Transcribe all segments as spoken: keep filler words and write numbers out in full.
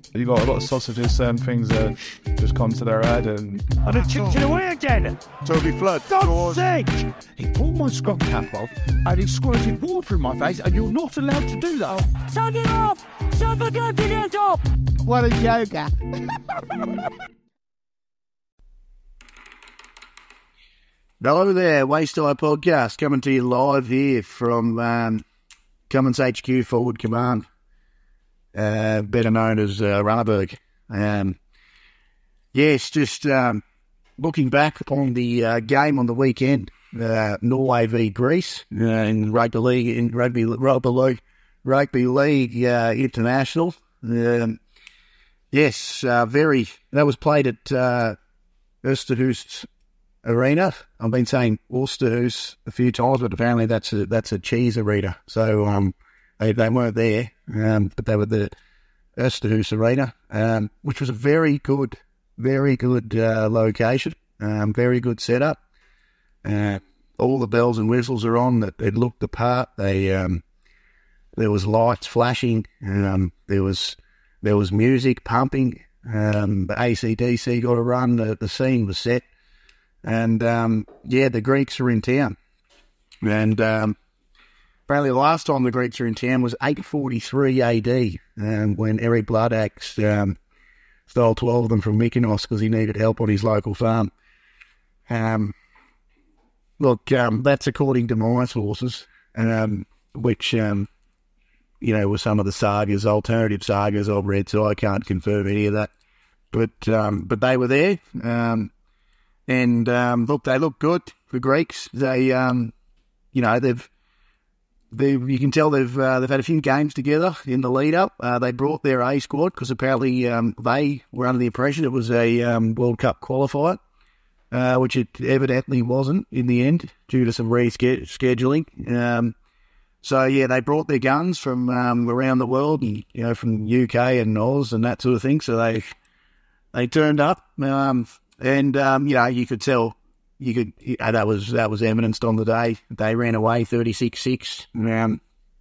You've got a lot of sausages, certain things that just come to their head. And And it chipped it away again. Toby Flood. God's sake! He pulled my scrub cap off and he squirted water in my face, and you're not allowed to do that. Turn it off! Somebody turn it off! What a joker. Hello there, Waste Eye Podcast, coming to you live here from um, Cummins H Q Forward Command, uh, better known as uh, Runnerberg. Um, yes, just um, looking back on the uh, game on the weekend, uh, Norway v Greece uh, in rugby league, in rugby rugby league, rugby league uh, international. Um, yes, uh, very. That was played at uh, Oosterhuis Arena. I've been saying Oosterhuis a few times, but apparently that's a that's a cheese arena. So um, they they weren't there, um, but they were the Oosterhuis Arena, um, which was a very good, very good uh, location, um, very good setup. Uh, all the bells and whistles are on. That it looked the part. They um, there was lights flashing. Um, there was there was music pumping. Um, the A C D C got a run. The, the scene was set. And, um, yeah, the Greeks are in town. And um, apparently the last time the Greeks were in town was eight forty-three A D, um, when Eric Bloodaxe um, stole twelve of them from Mykonos because he needed help on his local farm. Um, look, um, that's according to my sources, um, which, um, you know, were some of the sagas, alternative sagas I've read, so I can't confirm any of that. But um, but they were there. Um And, um, look, they look good, the Greeks. They, um, you know, they've, they've, you can tell they've, uh, they've had a few games together in the lead up. Uh, they brought their A squad because apparently, um, they were under the impression it was a, um, World Cup qualifier, uh, which it evidently wasn't in the end due to some rescheduling. Um, so yeah, they brought their guns from, um, around the world and, you know, from U K and Oz and that sort of thing. So they, they turned up, um, And, um, you know, you could tell, you could, you know, that was, that was evidenced on the day. They ran away thirty-six six. Um,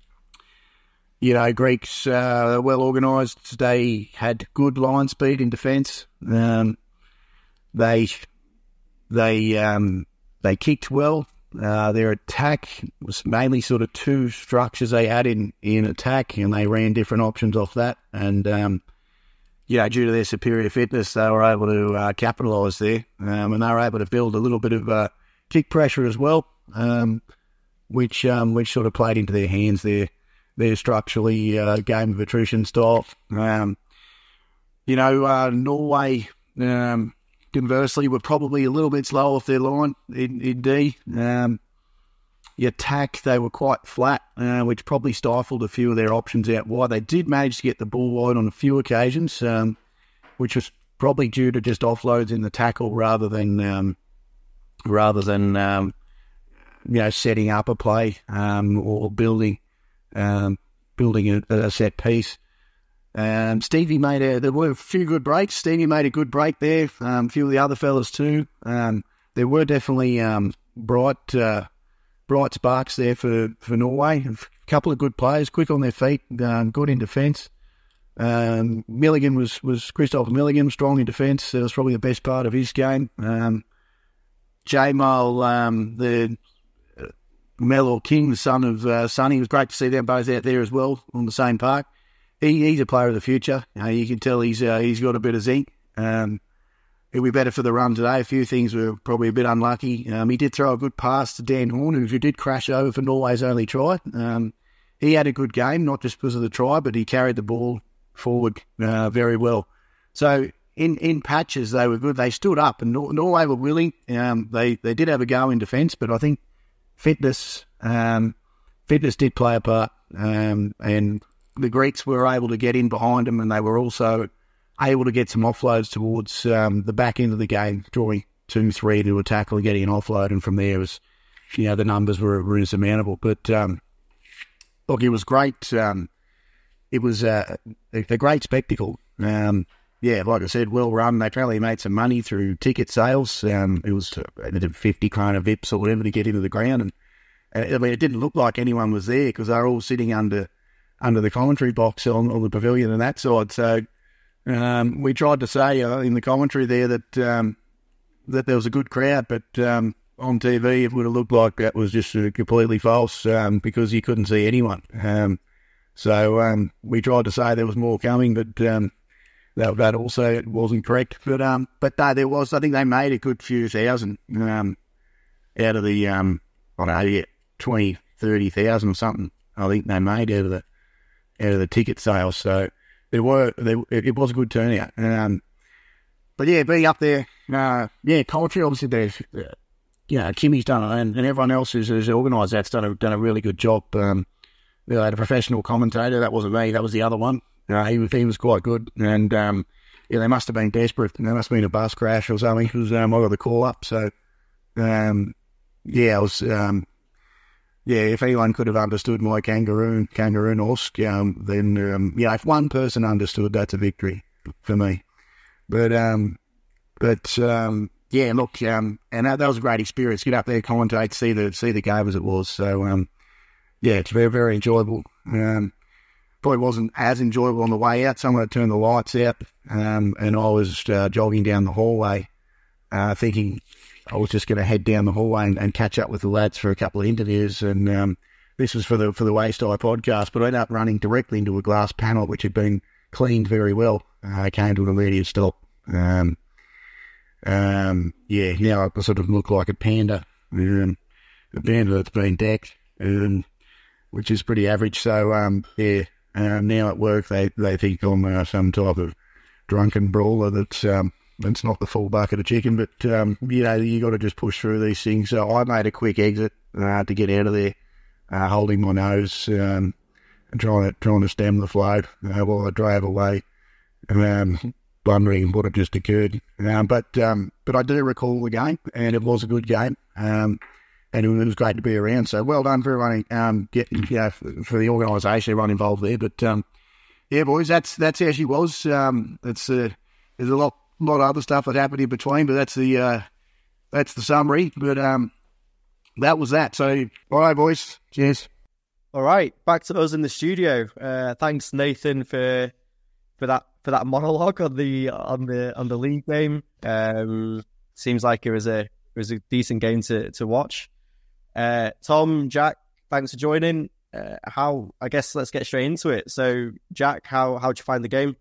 you know, Greeks, uh, well organised. They had good line speed in defence. Um, they, they, um, they kicked well. Uh, their attack was mainly sort of two structures they had in, in attack, and they ran different options off that. And, um, you know, due to their superior fitness, they were able to uh, capitalise there, um, and they were able to build a little bit of uh, kick pressure as well, um, which um, which sort of played into their hands there. Their structurally uh, game of attrition style. Um, you know, uh, Norway, um, conversely, were probably a little bit slow off their line in, in D. Um, the attack, they were quite flat, uh, which probably stifled a few of their options out wide. They did manage to get the ball wide on a few occasions, um, which was probably due to just offloads in the tackle rather than um, rather than um, you know, setting up a play um, or building um, building a, a set piece. Um, Stevie made a. There were a few good breaks. Stevie made a good break there. Um, a few of the other fellas too. Um, there were definitely um, bright. Uh, Bright sparks there for, for Norway. A couple of good players, quick on their feet, um, good in defence. Um, Milligan was, was Christopher Milligan, strong in defence. That was probably the best part of his game. Um, Jamal, um, the uh, Mel King, the son of uh, Sonny, it was great to see them both out there as well on the same park. He, he's a player of the future. You know, you can tell he's uh, he's got a bit of zinc. Um, He'll be better for the run today. A few things were probably a bit unlucky. Um, he did throw a good pass to Dan Horn, who did crash over for Norway's only try. Um, he had a good game, not just because of the try, but he carried the ball forward uh, very well. So in, in patches, they were good. They stood up, and Nor- Norway were willing. Um, they, they did have a go in defence, but I think fitness um, fitness did play a part. Um, and the Greeks were able to get in behind them, and they were also able to get some offloads towards um, the back end of the game, drawing two, three to a tackle and getting an offload, and from there was, you know, the numbers were, were insurmountable. But um, look, it was great. Um, it was uh, a, a great spectacle. Um, yeah, like I said, well run. They apparently made some money through ticket sales. Um, it was uh, fifty kind of V I Ps or whatever to get into the ground, and uh, I mean, it didn't look like anyone was there because they were all sitting under under the commentary box on, on the pavilion and that side. So Um, we tried to say uh, in the commentary there that um, that there was a good crowd, but um, on T V it would have looked like that was just uh, completely false um, because you couldn't see anyone. Um, so um, we tried to say there was more coming, but um, that that also wasn't correct. But um, but no, there was. I think they made a good few thousand um, out of the um, I don't know, yeah, twenty, thirty thousand or something. I think they made out of the out of the ticket sales. So there were there, it was a good turnout. Um, but yeah, being up there, uh, yeah, commentary obviously there's, uh, you know, Kimmy's done it, and, and everyone else who's, who's organised that's done a done a really good job. Um, they had a professional commentator. That wasn't me. That was the other one. Uh, he was he was quite good, and um, yeah, they must have been desperate. There must have been a bus crash or something because um, I got the call up. So um, yeah, I was. Um, Yeah, if anyone could have understood my kangaroo, kangaroo Norsk, um, then, um, yeah, if one person understood, that's a victory for me. But, um, but, um, yeah, look, um, and that, that was a great experience. Get up there, commentate, see the, see the game as it was. So, um, yeah, it's very, very enjoyable. Um, probably wasn't as enjoyable on the way out. Someone had turned the lights out, um, and I was, uh, jogging down the hallway, uh, thinking, I was just going to head down the hallway and, and catch up with the lads for a couple of interviews, and um, this was for the for the Waste Eye podcast. But I ended up running directly into a glass panel which had been cleaned very well. Uh, I came to an immediate stop. Um, um, yeah, now I sort of look like a panda, um, a panda that's been decked, um, which is pretty average. So um, yeah, uh, now at work they they think I'm uh, some type of drunken brawler that's. Um, It's not the full bucket of chicken, but, um, you know, you got to just push through these things. So I made a quick exit uh, to get out of there, uh, holding my nose um, and trying to, trying to stem the flow uh, while I drove away, um, wondering what had just occurred. Um, but um, but I do recall the game, and it was a good game, um, and it was great to be around. So well done for everyone, um, get, you know, for, for the organisation, everyone involved there. But, um, yeah, boys, that's that's how she was. Um, it's uh, There's a lot... A lot of other stuff that happened in between, but that's the uh, that's the summary. But um, that was that. So, all right, boys. Cheers. All right, back to us in the studio. Uh, thanks, Nathan, for for that for that monologue on the on the on the league game. Um, seems like it was a it was a decent game to to watch. Uh, Tom, Jack, thanks for joining. Uh, how I guess let's get straight into it. So, Jack, how how'd you find the game?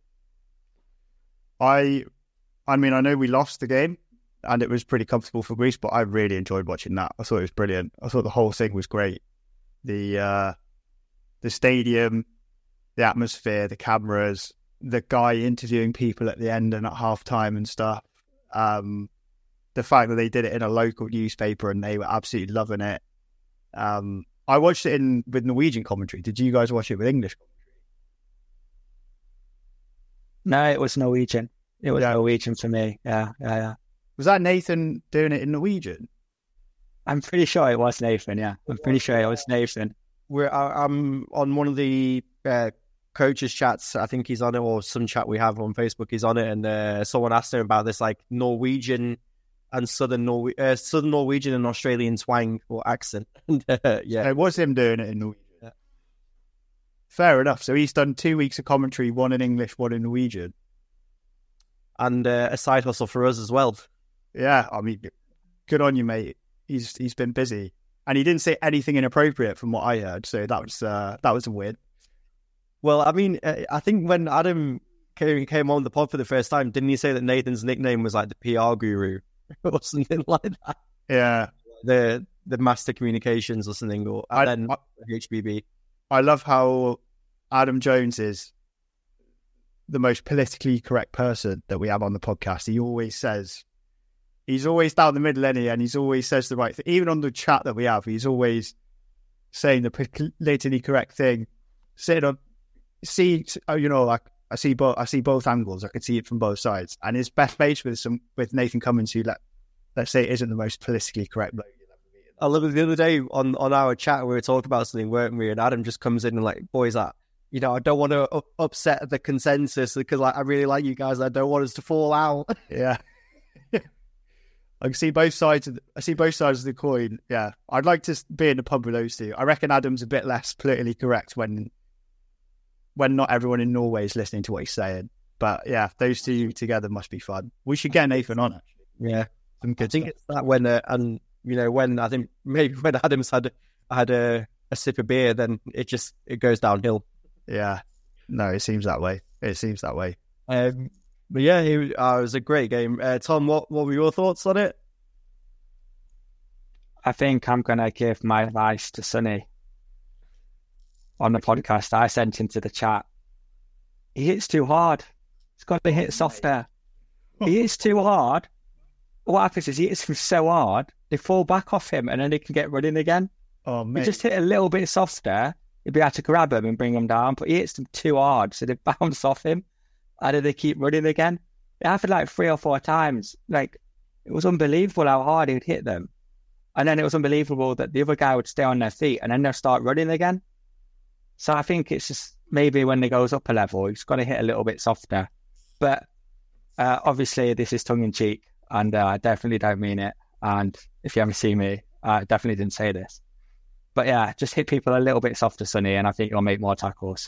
I. I mean, I know we lost the game and it was pretty comfortable for Greece, but I really enjoyed watching that. I thought it was brilliant. I thought the whole thing was great. The uh, the stadium, the atmosphere, the cameras, the guy interviewing people at the end and at halftime and stuff. Um, the fact that they did it in a local newspaper and they were absolutely loving it. Um, I watched it in with Norwegian commentary. Did you guys watch it with English commentary? No, it was Norwegian. It was Yeah. Norwegian for me. Yeah, yeah, yeah. Was that Nathan doing it in Norwegian? I'm pretty sure it was Nathan. Yeah, I'm pretty sure it was Nathan. We're I- I'm on one of the uh, coaches chats. I think he's on it, or some chat we have on Facebook. He's on it, and uh, someone asked him about this, like Norwegian and Southern Norwe- uh, Southern Norwegian and Australian twang or accent. And, uh, yeah, It was him doing it in Norwegian. Yeah. Fair enough. So he's done two weeks of commentary, one in English, one in Norwegian. and uh, a side hustle for us as well. Yeah, I mean, good on you, mate. He's he's been busy, and he didn't say anything inappropriate from what I heard. So that was uh, that was a win. Well, I mean, uh, I think when Adam came, came on the pod for the first time, didn't he say that Nathan's nickname was like the P R guru or something like that? Yeah, The the master communications or something, or I- and then I- H B B. I love how Adam Jones is the most politically correct person that we have on the podcast. He always says, he's always down the middle, any, and he's always says the right thing. Even on the chat that we have, he's always saying the politically correct thing. Sitting on, see, you know, like I see both, I see both angles. I could see it from both sides. And his best mates with some with Nathan Cummins, who let let's say isn't the most politically correct bloke you'll ever meet. I love it. The other day on, on our chat, we were talking about something, weren't we? And Adam just comes in and like, boys, that you know, I don't want to u- upset the consensus because like I really like you guys. I don't want us to fall out. Yeah. I can see both sides of the, I see both sides of the coin. Yeah. I'd like to be in the pub with those two. I reckon Adam's a bit less politically correct when when not everyone in Norway is listening to what he's saying. But yeah, those two together must be fun. We should get Nathan on, actually. Yeah, Some I good think stuff. it's that when uh, and you know when I think maybe when Adams had had a, a sip of beer, then it just it goes downhill. Yeah. No, it seems that way. It seems that way. Um, but yeah, it, was- uh, it was a great game. Uh, Tom, what what were your thoughts on it? I think I'm going to give my advice to Sonny on the podcast. I sent him to the chat. He hits too hard. He's got to hit softer. He hits too hard. What happens is he hits them so hard, they fall back off him and then they can get running again. Oh, He mate. just hit a little bit softer, you'd be able to grab them and bring them down, but he hits them too hard, so they bounce off him and then they keep running again. It happened like three or four times. Like, it was unbelievable how hard he would hit them. And then it was unbelievable that the other guy would stay on their feet and then they'll start running again. So I think it's just maybe when they goes up a level, he's got to hit a little bit softer. But uh, obviously this is tongue in cheek and uh, I definitely don't mean it. And if you ever see me, I definitely didn't say this. But yeah, just hit people a little bit softer, Sonny, and I think you'll make more tackles.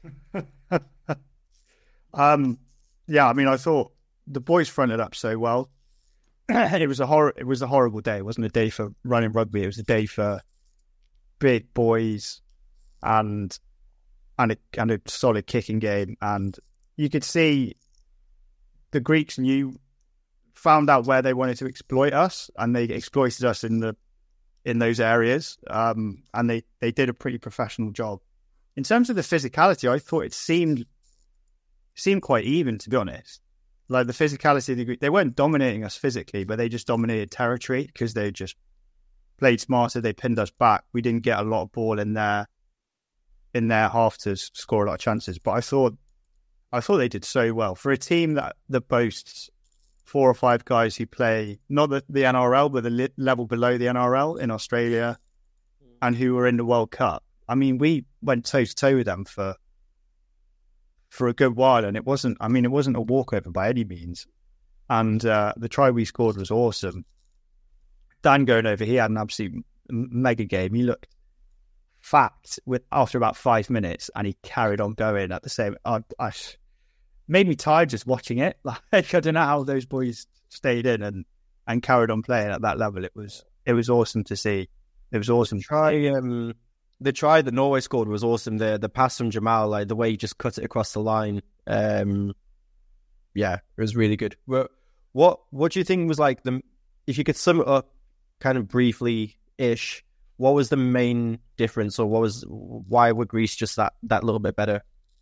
Um, yeah, I mean, I thought the boys fronted up so well. it was a hor- It was a horrible day. It wasn't a day for running rugby. It was a day for big boys and and a, and a solid kicking game. And you could see the Greeks knew, found out where they wanted to exploit us, and they exploited us in the in those areas. Um, and they they did a pretty professional job. In terms of the physicality, I thought it seemed seemed quite even, to be honest. Like the physicality of the Greek, they weren't dominating us physically, but they just dominated territory because they just played smarter. They pinned us back. We didn't get a lot of ball in their in their half to s- score a lot of chances. But I thought I thought they did so well for a team that that boasts four or five guys who play not the, the N R L, but the li- level below the N R L in Australia, and who were in the World Cup. I mean, we went toe to toe with them for. for a good while, and it wasn't, I mean, it wasn't a walkover by any means. And uh, the try we scored was awesome. Dan going over, he had an absolute m- mega game. He looked fat with after about five minutes, and he carried on going at the same. I, I made me tired just watching it. Like, I don't know how those boys stayed in and, and carried on playing at that level. It was it was awesome to see. It was awesome. Try um, the try that Norway scored was awesome. The the pass from Jamal, like the way he just cut it across the line. Um, yeah, it was really good. What what what do you think was like the if you could sum it up kind of briefly ish? What was the main difference, or what was why were Greece just that that little bit better?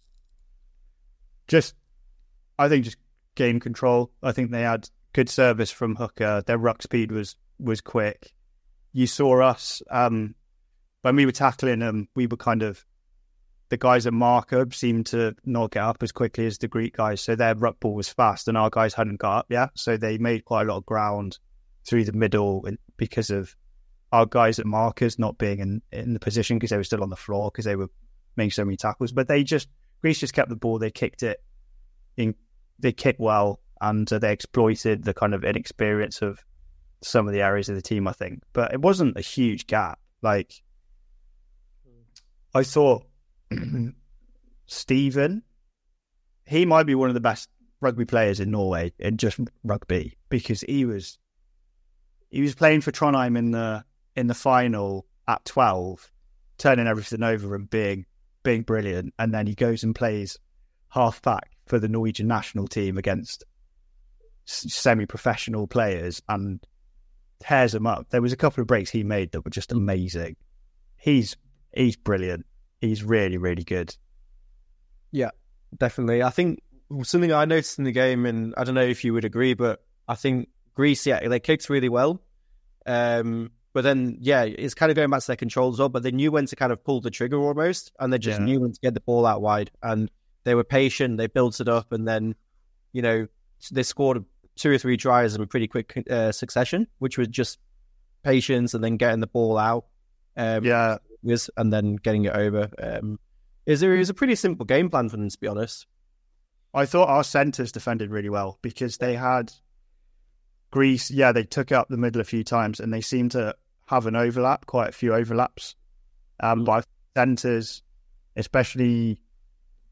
Just, I think just game control. I think they had good service from Hooker. Their ruck speed was was quick. You saw us um, when we were tackling them. We were kind of the guys at marker seemed to not get up as quickly as the Greek guys, so their ruck ball was fast, and our guys hadn't got up yet. So they made quite a lot of ground through the middle because of our guys at markers not being in, in the position because they were still on the floor because they were making so many tackles. But they just Greece just kept the ball. They kicked it in. They kicked well, and uh, they exploited the kind of inexperience of some of the areas of the team, I think. But it wasn't a huge gap. Like, I thought Stephen, he might be one of the best rugby players in Norway in just rugby, because he was he was playing for Trondheim in the in the final at twelve, turning everything over and being being brilliant, and then he goes and plays half back for the Norwegian national team against semi-professional players and tears them up. There was a couple of breaks he made that were just amazing. He's he's brilliant. He's really, really good. Yeah, definitely. I think something I noticed in the game, and I don't know if you would agree, but I think Greece, yeah, they kicked really well. Um, but then, yeah, it's kind of going back to their control as well, but they knew when to kind of pull the trigger almost, and they just Yeah. knew when to get the ball out wide. And they were patient, they built it up, and then, you know, they scored two or three tries in a pretty quick uh, succession, which was just patience and then getting the ball out. Um, Yeah. was and then getting it over. Um, is there is a pretty simple game plan for them, to be honest. I thought our centres defended really well because they had Greece, yeah, they took up the middle a few times and they seemed to have an overlap, quite a few overlaps. Um, Mm. But centres, especially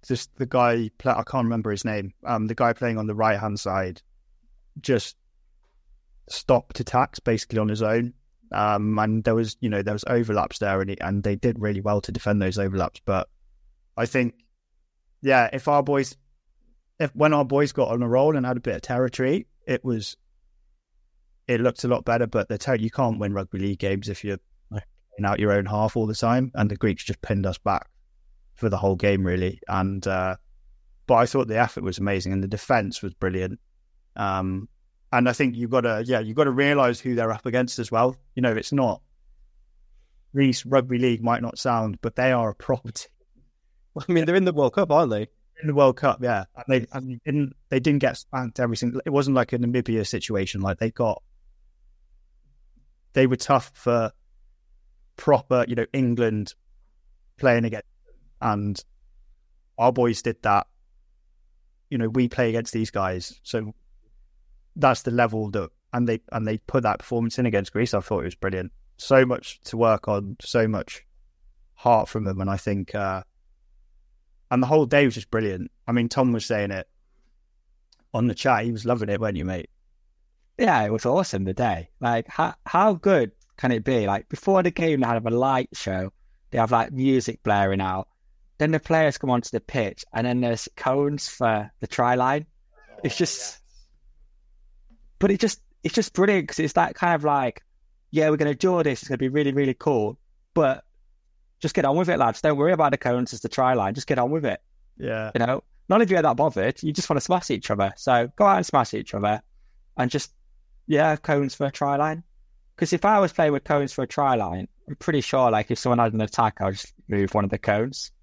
just the guy, play, I can't remember his name, um, the guy playing on the right-hand side just stopped attacks basically on his own. Um, and there was, you know, there was overlaps there, and, he, and they did really well to defend those overlaps. But I think, yeah, if our boys, if when our boys got on a roll and had a bit of territory, it was, it looked a lot better. But the ter- you can't win rugby league games if you're playing out your own half all the time. And the Greeks just pinned us back for the whole game, really. And uh, but I thought the effort was amazing, and the defense was brilliant. Um, And I think you've got to, yeah, you've got to realise who they're up against as well. You know, it's not, Greece Rugby League might not sound, but they are a proper team. I mean, they're in the World Cup, aren't they? In the World Cup, yeah. And they, and they didn't they didn't get spanked every single, it wasn't like a Namibia situation. Like they got, they were tough for proper, you know, England playing against them. And our boys did that. You know, we play against these guys. So that's the level that, and they and they put that performance in against Greece. I thought it was brilliant. So much to work on, so much heart from them, and I think, uh, and the whole day was just brilliant. I mean, Tom was saying it on the chat; he was loving it, weren't you, mate? Yeah, it was awesome. The day, like, how how good can it be? Like before the game, they have a light show. They have like music blaring out. Then the players come onto the pitch, and then there's cones for the try line. It's just. But it just it's just brilliant because it's that kind of like, yeah, we're going to do this. It's going to be really, really cool. But just get on with it, lads. Don't worry about the cones as the try line. Just get on with it. Yeah. You know, none of you are that bothered. You just want to smash each other. So go out and smash each other and just, yeah, cones for a try line. Because if I was playing with cones for a try line, I'm pretty sure like if someone had an attack, I'll just move one of the cones.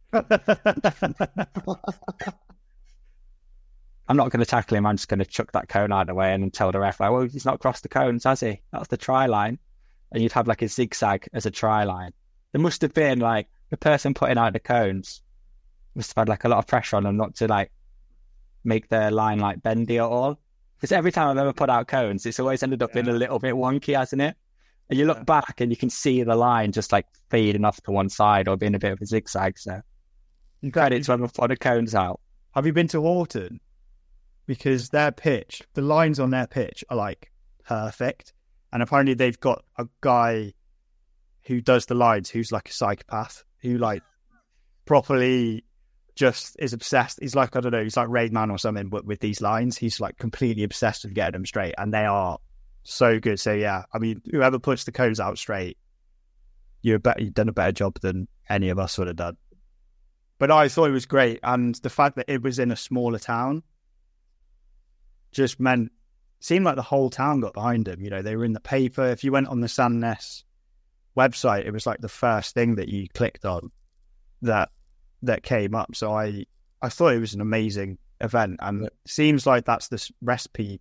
I'm not going to tackle him. I'm just going to chuck that cone out of the way and then tell the ref, like, well, he's not crossed the cones, has he? That's the try line. And you'd have like a zigzag as a try line. There must have been like the person putting out the cones must have had like a lot of pressure on them not to like make their line like bendy at all. Because every time I've ever put out cones, it's always ended up being a little bit wonky, hasn't it? And you look yeah. back and you can see the line just like fading off to one side or being a bit of a zigzag. So credit to whoever put the cones out. Have you been to Horton? Because their pitch, the lines on their pitch are like perfect. And apparently they've got a guy who does the lines who's like a psychopath, who like properly just is obsessed. He's like, I don't know, he's like Raid Man or something, but with these lines, he's like completely obsessed with getting them straight. And they are so good. So yeah, I mean, whoever puts the cones out straight, you're better, you've done a better job than any of us would have done. But I thought it was great. And the fact that it was in a smaller town, just meant, seemed like the whole town got behind him. You know, they were in the paper. If you went on the Sandnes website, it was like the first thing that you clicked on that that came up. So I, I thought it was an amazing event, and it seems like that's the recipe,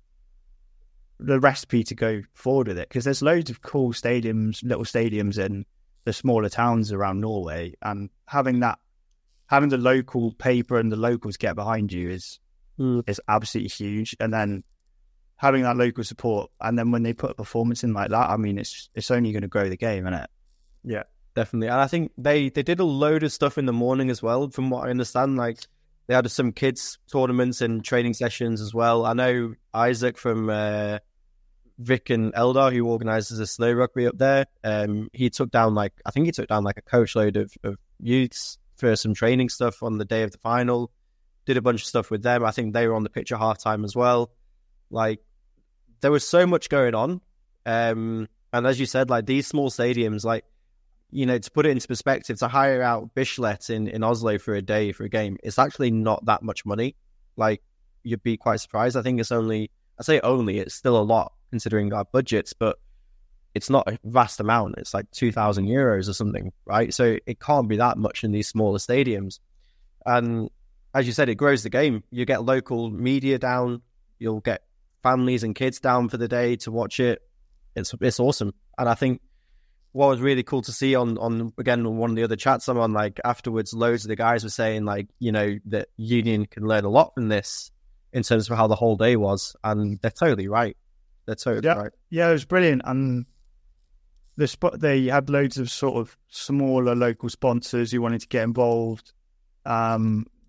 the recipe to go forward with it. Because there's loads of cool stadiums, little stadiums in the smaller towns around Norway, and having that, having the local paper and the locals get behind you is. Mm. It's absolutely huge. And then having that local support, and then when they put a performance in like that, I mean, it's it's only going to grow the game, isn't it? Yeah, definitely. And I think they, they did a load of stuff in the morning as well, from what I understand. Like they had some kids tournaments and training sessions as well. I know Isaac from uh, Vic and Eldar, who organises a slow rugby up there, um, he took down like, I think he took down like a coach load of, of youths for some training stuff on the day of the final. Did a bunch of stuff with them. I think they were on the pitch at halftime as well. Like, there was so much going on. Um, and as you said, like, these small stadiums, like, you know, to put it into perspective, to hire out Bislett in, in Oslo for a day, for a game, it's actually not that much money. Like, you'd be quite surprised. I think it's only, I say only, it's still a lot considering our budgets, but it's not a vast amount. It's like two thousand euros or something, right? So it can't be that much in these smaller stadiums. And as you said, it grows the game. You get local media down. You'll get families and kids down for the day to watch it. It's it's awesome. And I think what was really cool to see on, on again, on one of the other chats I'm on, like afterwards, loads of the guys were saying like, you know, that Union can learn a lot from this in terms of how the whole day was. And they're totally right. They're totally yeah. right. Yeah, it was brilliant. And the spot, they had loads of sort of smaller local sponsors who wanted to get involved. Um,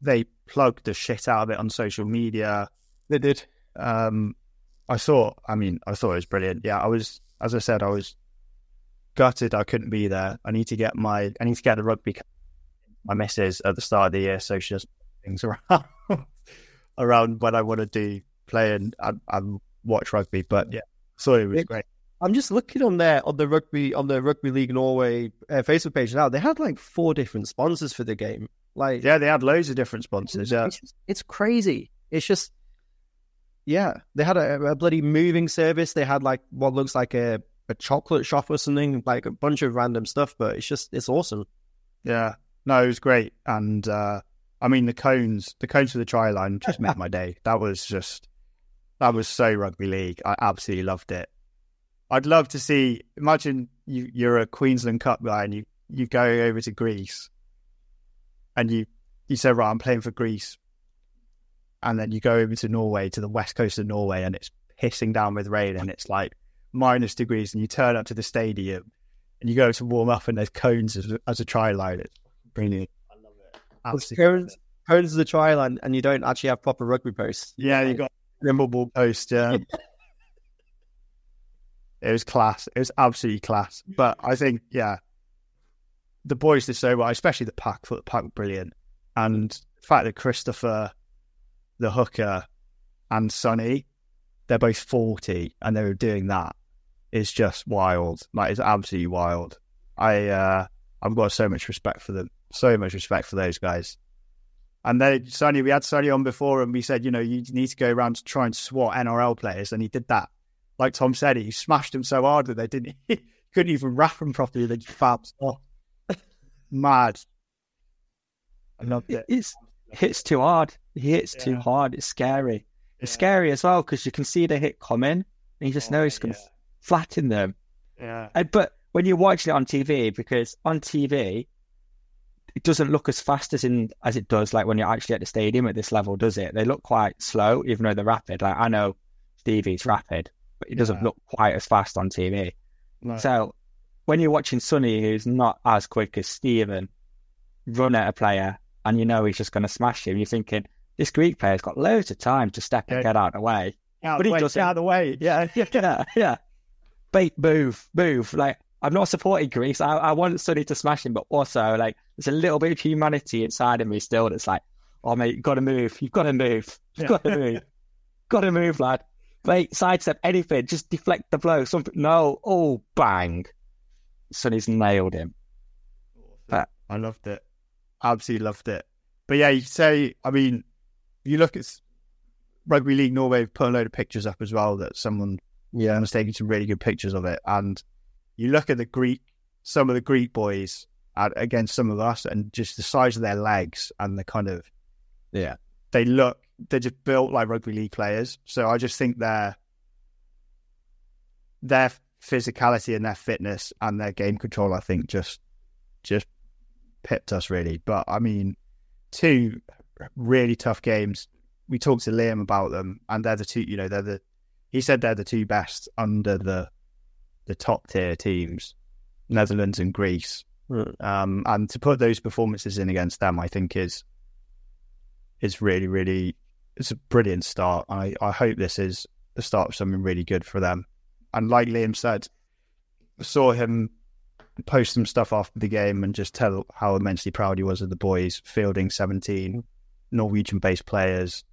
they plugged the shit out of it on social media. They did. Um, I thought, I mean, I thought it was brilliant. Yeah, I was, as I said, I was gutted I couldn't be there. I need to get my, I need to get the rugby, my missus at the start of the year, so she does things around around when I want to do play and, and, and watch rugby. But yeah, I thought it was It- great. I'm just looking on there on the rugby on the Rugby League Norway uh, Facebook page now. They had like four different sponsors for the game. Like, Yeah, they had loads of different sponsors. Yeah, it's, just- it's crazy. It's just, yeah, they had a, a bloody moving service. They had like what looks like a, a chocolate shop or something, like a bunch of random stuff. But it's just, it's awesome. yeah. No, it was great. And uh, I mean, the cones, the cones for the try line just made my day. That was just, that was so rugby league. I absolutely loved it. I'd love to see, imagine you, you're a Queensland Cup guy and you, you go over to Greece and you, you say, right, I'm playing for Greece. And then you go over to Norway, to the west coast of Norway, and it's pissing down with rain and it's like minus degrees. And you turn up to the stadium and you go to warm up and there's cones as, as a try line. It's brilliant. I love it. Absolutely. love Cones, it. cones is the try line, and you don't actually have proper rugby posts. Yeah, you got Wimbledon post. Yeah. It was class. It was absolutely class. But I think, yeah, the boys did so well, especially the pack. I thought the pack were brilliant. And the fact that Christopher, the hooker, and Sonny, they're both forty and they were doing that is just wild. Like, it's absolutely wild. I, uh, I've got so much respect for them. So much respect for those guys. And then Sonny, we had Sonny on before and we said, you know, you need to go around to try and swat N R L players. And he did that. Like Tom said, he smashed them so hard that they didn't, he couldn't even wrap them properly. They just fabs off. Mad. I loved it. It's hits too hard. He hits too Yeah. hard. It's scary. It's Yeah. scary as well because you can see the hit coming and you just know Oh, it's going to yeah. flatten them. Yeah. And, but when you're watching it on T V, because on T V, it doesn't look as fast as in as it does like when you're actually at the stadium at this level, does it? They look quite slow, even though they're rapid. Like I know Stevie's rapid, but it doesn't Yeah. look quite as fast on T V. No. So when you're watching Sonny, who's not as quick as Steven, run at a player, and you know he's just going to smash him, you're thinking this Greek player's got loads of time to step and Yeah. get out of the way. Out But of he the way, doesn't. get out of the way. Yeah. yeah, yeah. Bait, move, move. Like, I'm not supporting Greece. I, I want Sonny to smash him, but also, like, there's a little bit of humanity inside of me still that's like, oh, mate, you've got to move. You've got to move. You've got to move. Got to move, lad. Mate, sidestep anything. Just deflect the blow. Something. No. Oh, bang. Sonny's nailed him. But I loved it. Absolutely loved it. But yeah, you could say, I mean, you look at Rugby League Norway put a load of pictures up as well that someone yeah was taking some really good pictures of it. And you look at the Greek, some of the Greek boys at, against some of us, and just the size of their legs and the kind of, Yeah. they look, they're just built like rugby league players. So I just think their their physicality and their fitness and their game control, I think, just just pipped us really. But I mean, two really tough games. We talked to Liam about them, and they're the two. You know, they're the. He said they're the two best under the the top tier teams, Netherlands and Greece. Mm. Um, and to put those performances in against them, I think is is really, really, it's a brilliant start. I, I hope this is the start of something really good for them. And like Liam said, I saw him post some stuff after the game and just tell how immensely proud he was of the boys, fielding seventeen Norwegian-based players.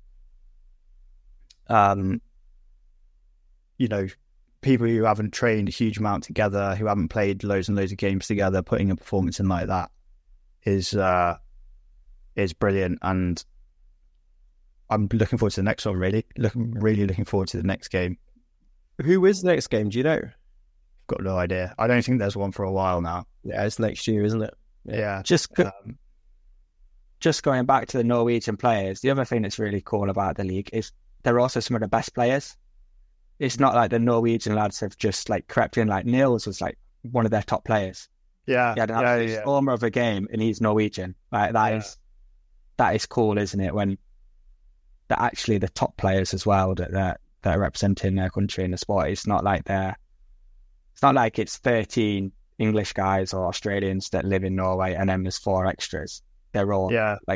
Um, you know, people who haven't trained a huge amount together, who haven't played loads and loads of games together, putting a performance in like that is uh, is brilliant. And I'm looking forward to the next one, really. Looking, really looking forward to the next game. Who is the next game? Do you know? Got no idea. I don't think there's one for a while now. Yeah, it's next year, isn't it? Yeah. just go- Um, just going back to the Norwegian players, the other thing that's really cool about the league is they're also some of the best players. It's not like the Norwegian lads have just like crept in. Like Niels was like one of their top players. yeah. He had an yeah, absolute yeah. stormer of a game, and he's Norwegian. Like that Yeah. is that is cool, isn't it? When they're actually the top players as well that they're, that are representing their country in the sport. It's not like they're. It's not like it's thirteen English guys or Australians that live in Norway, and then there's four extras. They're all Yeah. like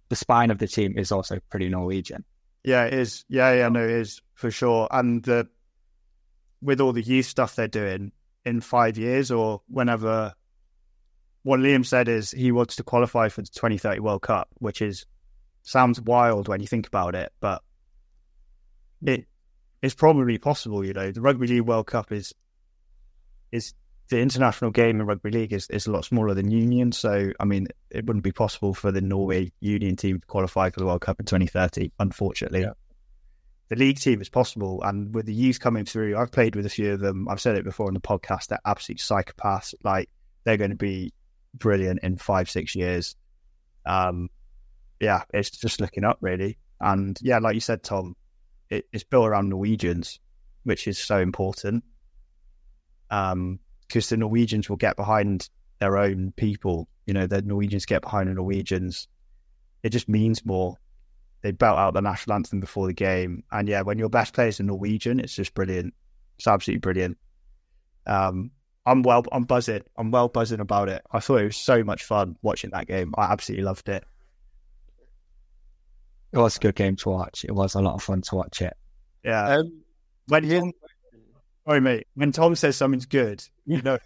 the spine of the team is also pretty Norwegian. Yeah, it is. Yeah, yeah, no, it is for sure. And the, with all the youth stuff they're doing in five years or whenever, what Liam said is he wants to qualify for the twenty thirty World Cup, which is sounds wild when you think about it, but it is probably possible. You know, the Rugby League World Cup is is the international game in rugby league is, is a lot smaller than Union. So, I mean, it wouldn't be possible for the Norway Union team to qualify for the World Cup in twenty thirty, unfortunately. Yeah. The league team is possible. And with the youth coming through, I've played with a few of them. I've said it before on the podcast, they're absolute psychopaths. Like, they're going to be brilliant in five, six years. Um, yeah, it's just looking up, really. And yeah, like you said, Tom, it, it's built around Norwegians, which is so important. Um, because the Norwegians will get behind their own people. You know, the Norwegians get behind the Norwegians. It just means more. They belt out the national anthem before the game. And yeah, when your best players are Norwegian, it's just brilliant. It's absolutely brilliant. Um, I'm well, I'm buzzing. I'm well buzzing about it. I thought it was so much fun watching that game. I absolutely loved it. It was a good game to watch. It was a lot of fun to watch it. Yeah. Um, when you... Sorry, mate. When Tom says something's good, you know.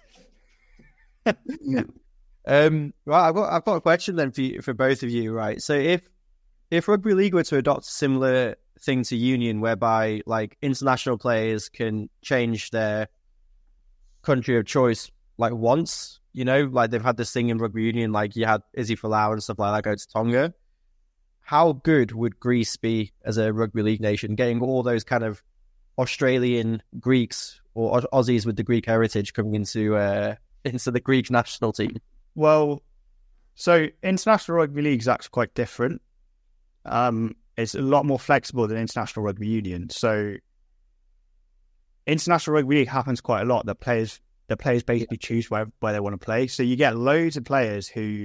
um, right, I've got I've got a question then for you, for both of you, right? So if if rugby league were to adopt a similar thing to Union, whereby like international players can change their country of choice like once, you know, like they've had this thing in rugby union, like you had Izzy Folau and stuff like that go to Tonga. How good would Greece be as a rugby league nation, getting all those kind of Australian Greeks or Aussies with the Greek heritage coming into uh, into the Greek national team? Well, so international rugby league is actually quite different. Um, it's a lot more flexible than international rugby union. So international rugby league happens quite a lot. The players, the players basically choose where where they want to play. So you get loads of players who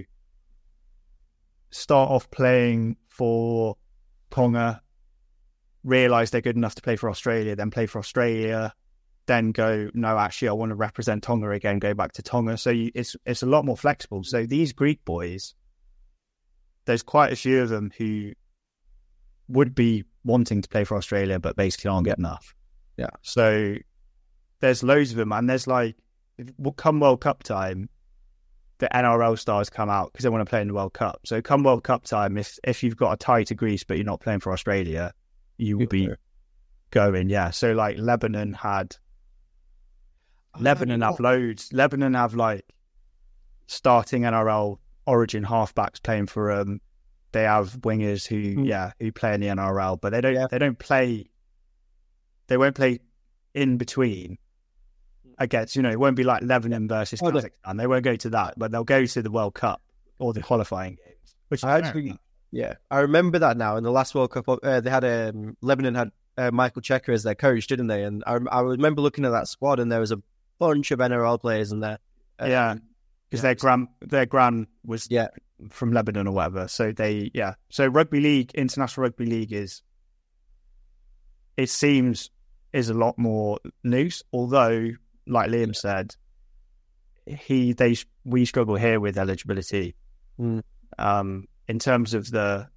start off playing for Tonga, realise they're good enough to play for Australia, then play for Australia, then go, no, actually, I want to represent Tonga again, go back to Tonga. So you, it's it's a lot more flexible. So these Greek boys, there's quite a few of them who would be wanting to play for Australia, but basically aren't getting enough. Yeah. So there's loads of them, and there's like, come World Cup time, the N R L stars come out because they want to play in the World Cup. So come World Cup time, if if you've got a tie to Greece, but you're not playing for Australia, you will be going, yeah. So like Lebanon had, oh, Lebanon have loads. Lebanon have like starting N R L origin halfbacks playing for them. Um, they have wingers who, mm. yeah, who play in the N R L, but they don't. Yeah. They don't play. They won't play in between. Against, you know, it won't be like Lebanon versus oh, Kazakhstan. They won't go to that, but they'll go to the World Cup or the qualifying games. Which I actually, yeah, I remember that now. In the last World Cup, uh, they had um, Lebanon had uh, Michael Cheika as their coach, didn't they? And I, I remember looking at that squad, and there was a bunch of N R L players in there. Um, yeah, because yeah. their gran their gran was yeah from Lebanon or whatever. So they yeah. So rugby league, international rugby league is, it seems, is a lot more loose, although, like Liam said, he they we struggle here with eligibility. Mm. Um, in terms of the,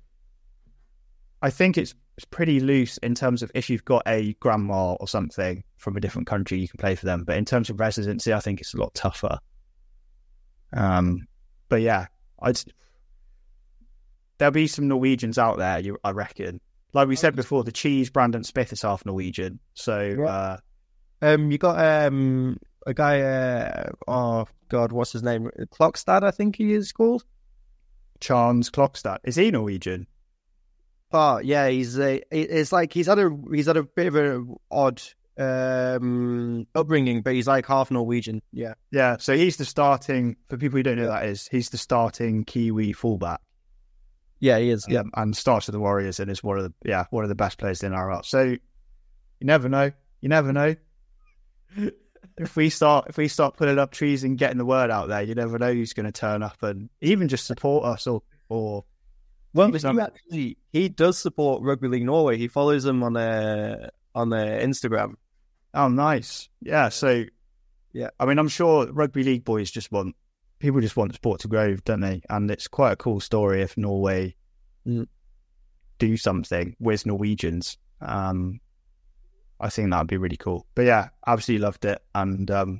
I think it's, it's pretty loose in terms of if you've got a grandma or something from a different country, you can play for them. But in terms of residency, I think it's a lot tougher. Um, but yeah, I'd there'll be some Norwegians out there. You, I reckon. Like we said before, the cheese Brandon Smith is half Norwegian, so. Yeah. Uh, Um, you got um a guy. Uh, oh God, what's his name? Klokstad, I think he is called. Chance Klokstad. Is he Norwegian? Oh yeah, he's a. It's like he's had a he's had a bit of an odd um upbringing, but he's like half Norwegian. Yeah, yeah. So he's the starting. For people who don't know, who that is, he's the starting Kiwi fullback. Yeah, he is. Um, yeah, and starts with the Warriors and is one of the yeah one of the best players in our art. So you never know. You never know. If we start, if we start putting up trees and getting the word out there, you never know who's going to turn up and even just support us or, or. Well, he actually he does support Rugby League Norway. He follows them on their on their Instagram. Oh, nice! Yeah, so yeah, I mean, I'm sure Rugby League boys just want people just want the sport to grow, don't they? And it's quite a cool story if Norway Mm. do something with Norwegians. Um, I think that'd be really cool. But yeah, absolutely loved it, and um,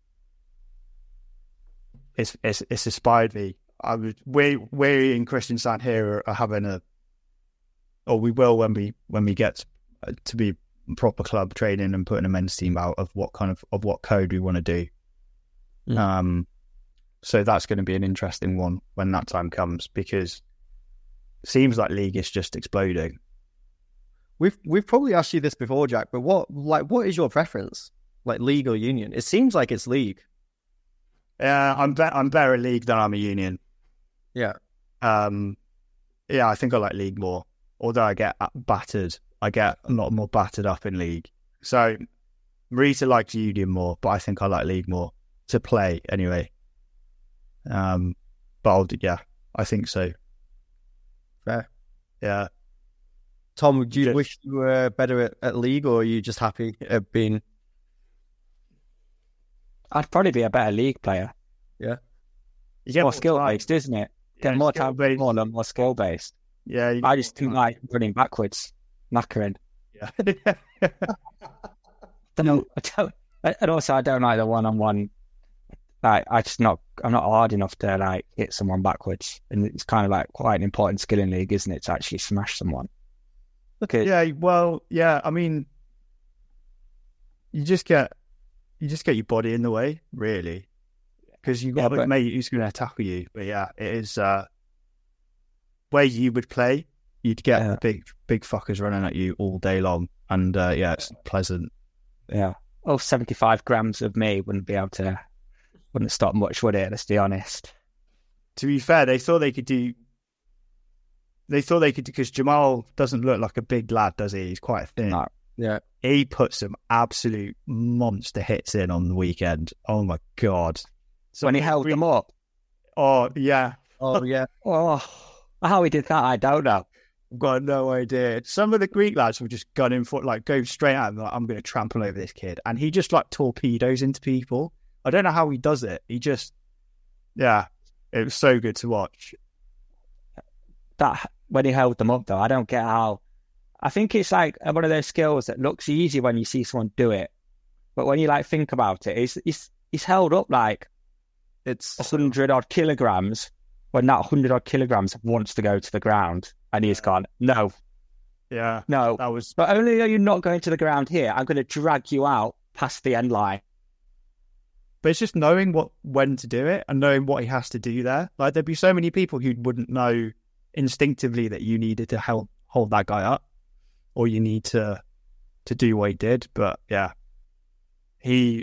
it's it's it's inspired me. I was we we in Kristiansand here are, are having a, or we will when we when we get to be proper club training and putting a men's team out of what kind of of what code we want to do. Mm. Um, so that's going to be an interesting one when that time comes, because it seems like league is just exploding. We've we've probably asked you this before, Jack, but what like what is your preference? Like league or union? It seems like it's league. Yeah, I'm be- I'm better at league than I'm a union. Yeah. Um, yeah, I think I like league more. Although I get battered, I get a lot more battered up in league. So Marita likes union more, but I think I like league more to play anyway. Um, but I'll, yeah, I think so. Fair. Yeah. Tom, would you Just- wish you were better at, at league, or are you just happy at being? I'd probably be a better league player. You It's get more more skill time. based, isn't it? Yeah, Get more skill time, based. more and more skill based. Yeah. you I get just more don't time. like running backwards, knackering. Yeah. Don't know. I don't, and also, I don't like the one-on-one. Like, I just not. I'm not hard enough to like hit someone backwards, and it's kind of like quite an important skill in league, isn't it, to actually smash someone? Look at Yeah, well, yeah. I mean, you just get you just get your body in the way, really, because you got Yeah, a but- mate who's going to tackle you. But yeah, it is uh, where you would play. You'd get Yeah. big big fuckers running at you all day long, and uh, yeah, it's pleasant. yeah. Oh, seventy-five grams of me wouldn't be able to. Wouldn't stop much, would it? Let's be honest. To be fair, they thought they could do. They thought they could because Jamal doesn't look like a big lad, does he? He's quite thin. No. Yeah. He put some absolute monster hits in on the weekend. Oh my god! When he held them up. Oh yeah, Oh yeah. Oh, how he did that, I don't know. I've got no idea. Some of the Greek lads were just gunning for like go straight at him. Like, I'm going to trample over this kid, and he just like torpedoes into people. I don't know how he does it. He just, yeah, it was so good to watch. That when he held them up, though, I don't get how. I think it's like one of those skills that looks easy when you see someone do it, but when you like think about it, he's he's, he's held up like It's a hundred odd kilograms. When that hundred odd kilograms wants to go to the ground, and he's gone, no, Yeah, no. that was Not only are you not going to the ground here, I'm going to drag you out past the end line. But it's just knowing what when to do it and knowing what he has to do there. Like there'd be so many people who wouldn't know instinctively that you needed to help hold that guy up, or you need to to do what he did. But yeah, he,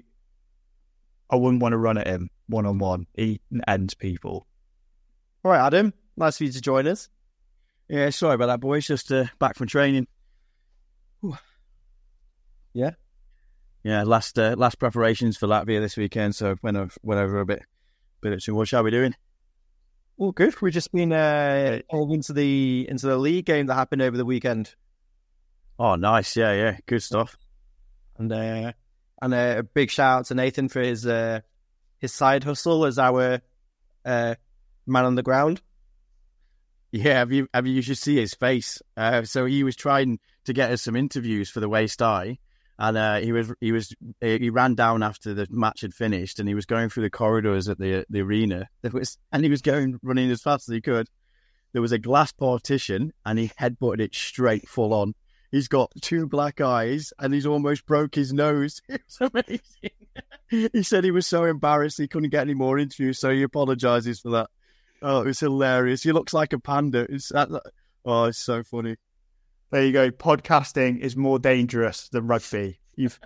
I wouldn't want to run at him one on one. He ends people. all right, Adam. Nice for you to join us. Yeah, sorry about that, boys. Just uh, back from training. Whew. Yeah. Yeah, last uh, last preparations for Latvia this weekend, so went over, went over a bit, bit too much. How are we doing? Well, good. We've just been uh, all into the into the league game that happened over the weekend, Oh, nice. Yeah, yeah, good stuff. and uh, and uh, a big shout out to Nathan for his uh, his side hustle as our uh, man on the ground. Yeah, have you have you, you should see his face. Uh, so he was trying to get us some interviews for the Waste Eye, and uh, he was he was he ran down after the match had finished, and he was going through the corridors at the the arena. There was and he was going running as fast as he could. There was a glass partition, and he headbutted it straight full on. He's got two black eyes, and he's almost broke his nose. It was amazing. He said he was so embarrassed he couldn't get any more interviews, so he apologises for that. Oh, it was hilarious. He looks like a panda. It's that, that- oh, it's so funny. There you go. Podcasting is more dangerous than rugby. You've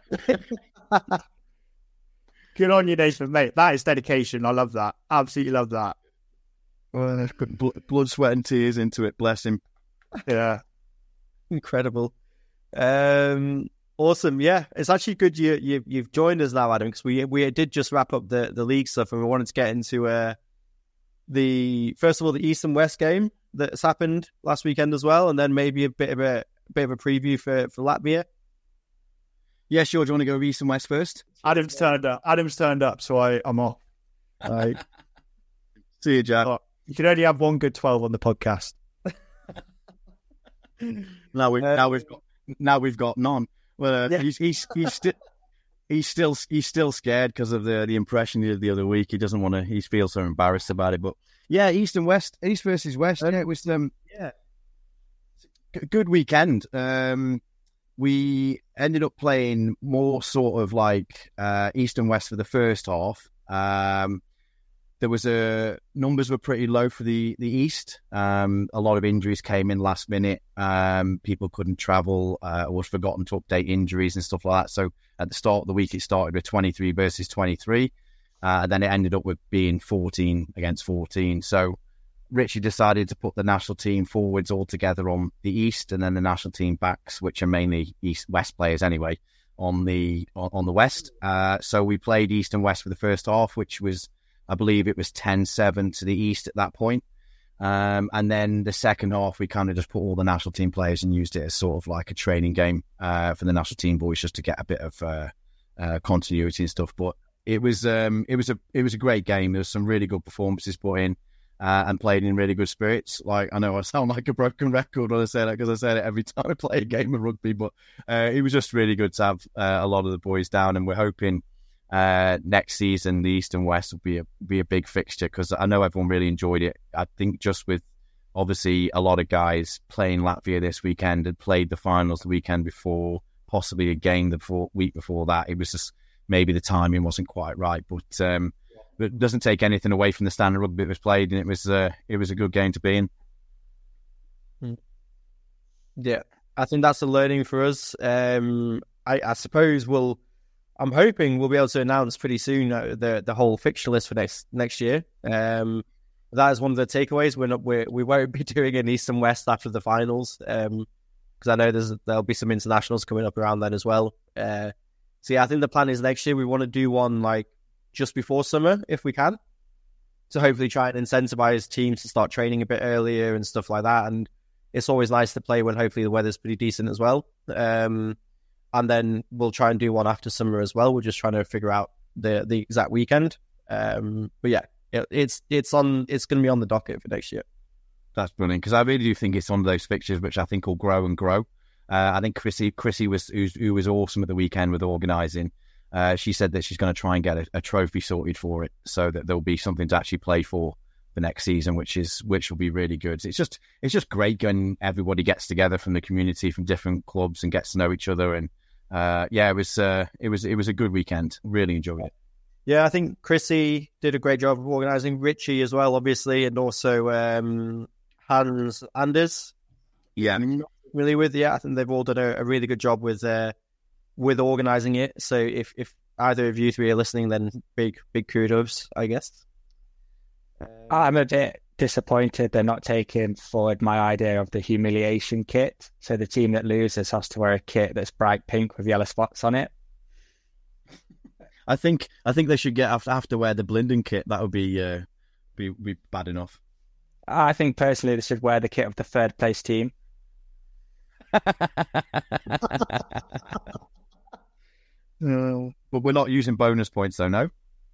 good on you, Nathan, mate. That is dedication. I love that. Absolutely love that. Well, they've put bl- blood, sweat, and tears into it. Bless him. Yeah. Incredible. Um, awesome. Yeah, it's actually good you, you you've joined us now, Adam, because we we did just wrap up the, the league stuff, and we wanted to get into uh, the first of all the East and West game that's happened last weekend as well, and then maybe a bit of a, bit of a preview for, for Latvia. Yeah, sure. Do you want to go East and West first? Adam's turned up. Adam's turned up, so I, I'm off. Right. See you, Jack. Oh, you can only have one good twelve on the podcast. Now we've Uh, now we've got now we've got none. Well, uh, Yeah. he's he's he's still he's still he's still scared because of the the impression he did the other week. He doesn't want to. He feels so embarrassed about it. But yeah, East and West, East versus West. Yeah, it was um yeah, G- good weekend. Um, we ended up playing more sort of like uh, East and West for the first half. Um, there was a numbers were pretty low for the the East. Um, a lot of injuries came in last minute. Um, people couldn't travel uh, or was forgotten to update injuries and stuff like that. So at the start of the week, it started with twenty-three versus twenty-three, uh, and then it ended up with being fourteen against fourteen. So Richie decided to put the national team forwards all together on the East, and then the national team backs, which are mainly East West players anyway, on the on, on the West. Uh, so we played East and West for the first half, which was, I believe it was ten seven to the East at that point. Um, and then the second half, we kind of just put all the national team players and used it as sort of like a training game uh, for the national team boys, just to get a bit of uh, uh, continuity and stuff. But it was um, it was a it was a great game. There was some really good performances put in uh, and played in really good spirits. Like, I know I sound like a broken record when I say that, because I say it every time I play a game of rugby. But uh, it was just really good to have uh, a lot of the boys down, and we're hoping Uh, next season the East and West will be a be a big fixture, because I know everyone really enjoyed it. I think just with obviously a lot of guys playing Latvia this weekend, had played the finals the weekend before, possibly a game the before, week before that. It was just maybe the timing wasn't quite right, but um, it doesn't take anything away from the standard rugby that was played, and it was uh, it was a good game to be in. Yeah, I think that's a learning for us. Um, I, I suppose we'll. I'm hoping we'll be able to announce pretty soon uh, the the whole fixture list for next next year. Um, that is one of the takeaways. We're not we we won't be doing an East and West after the finals, because um, I know there's there'll be some internationals coming up around then as well. Uh, so yeah, I think the plan is next year we want to do one like just before summer if we can, to hopefully try and incentivize teams to start training a bit earlier and stuff like that. And it's always nice to play when hopefully the weather's pretty decent as well. Um, And then we'll try and do one after summer as well. We're just trying to figure out the the exact weekend. Um, but yeah, it, it's it's on. It's going to be on the docket for next year. That's brilliant, because I really do think it's one of those fixtures which I think will grow and grow. Uh, I think Chrissy Chrissy was who's, who was awesome at the weekend with organising. Uh, she said that she's going to try and get a, a trophy sorted for it, so that there'll be something to actually play for for next season, which is which will be really good. It's just it's just great when everybody gets together from the community, from different clubs, and gets to know each other. And uh, yeah, it was uh, it was it was a good weekend. Really enjoyed it. Yeah, I think Chrissy did a great job of organising. Richie as well, obviously, and also um, Hans Anders. Yeah, I'm not familiar with. Yeah, I think they've all done a, a really good job with uh, with organising it. So if if either of you three are listening, then big big kudos, I guess. I'm a bit disappointed they're not taking forward my idea of the humiliation kit. So the team that loses has to wear a kit that's bright pink with yellow spots on it. I think I think they should get have, have to wear the Blinden kit. That would be uh, be be bad enough. I think personally they should wear the kit of the third place team. No, but we're not using bonus points though. No.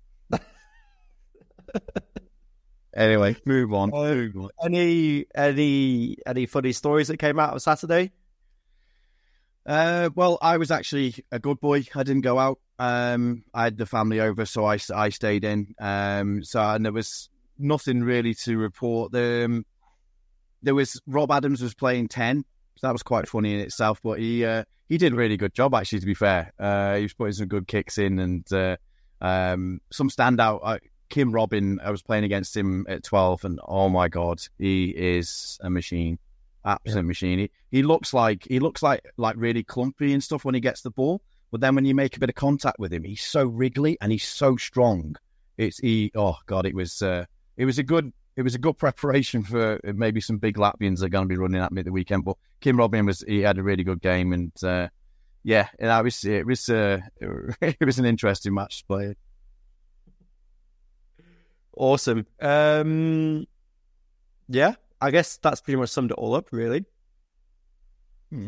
Anyway, move on. Move on. Any any any funny stories that came out on Saturday? Uh, well, I was actually a good boy. I didn't go out. Um, I had the family over, so I, I stayed in. Um, so and there was nothing really to report. The, um, there was Rob Adams was playing ten, so that was quite funny in itself. But he uh, he did a really good job, actually. To be fair, uh, he was putting some good kicks in, and uh, um, some standout. Uh, Kim Robin, I was playing against him at twelve, and oh my god, he is a machine. Absolute yeah. machine. He, he looks like he looks like like really clumpy and stuff when he gets the ball, but then when you make a bit of contact with him, he's so wriggly and he's so strong. It's he. Oh god, it was uh, it was a good it was a good preparation for maybe some big Latvians that are going to be running at me at the weekend. But Kim Robin was he had a really good game, and uh, yeah, it was it was uh, it was an interesting match to play. Awesome. Um, yeah. I guess that's pretty much summed it all up, really. Hmm.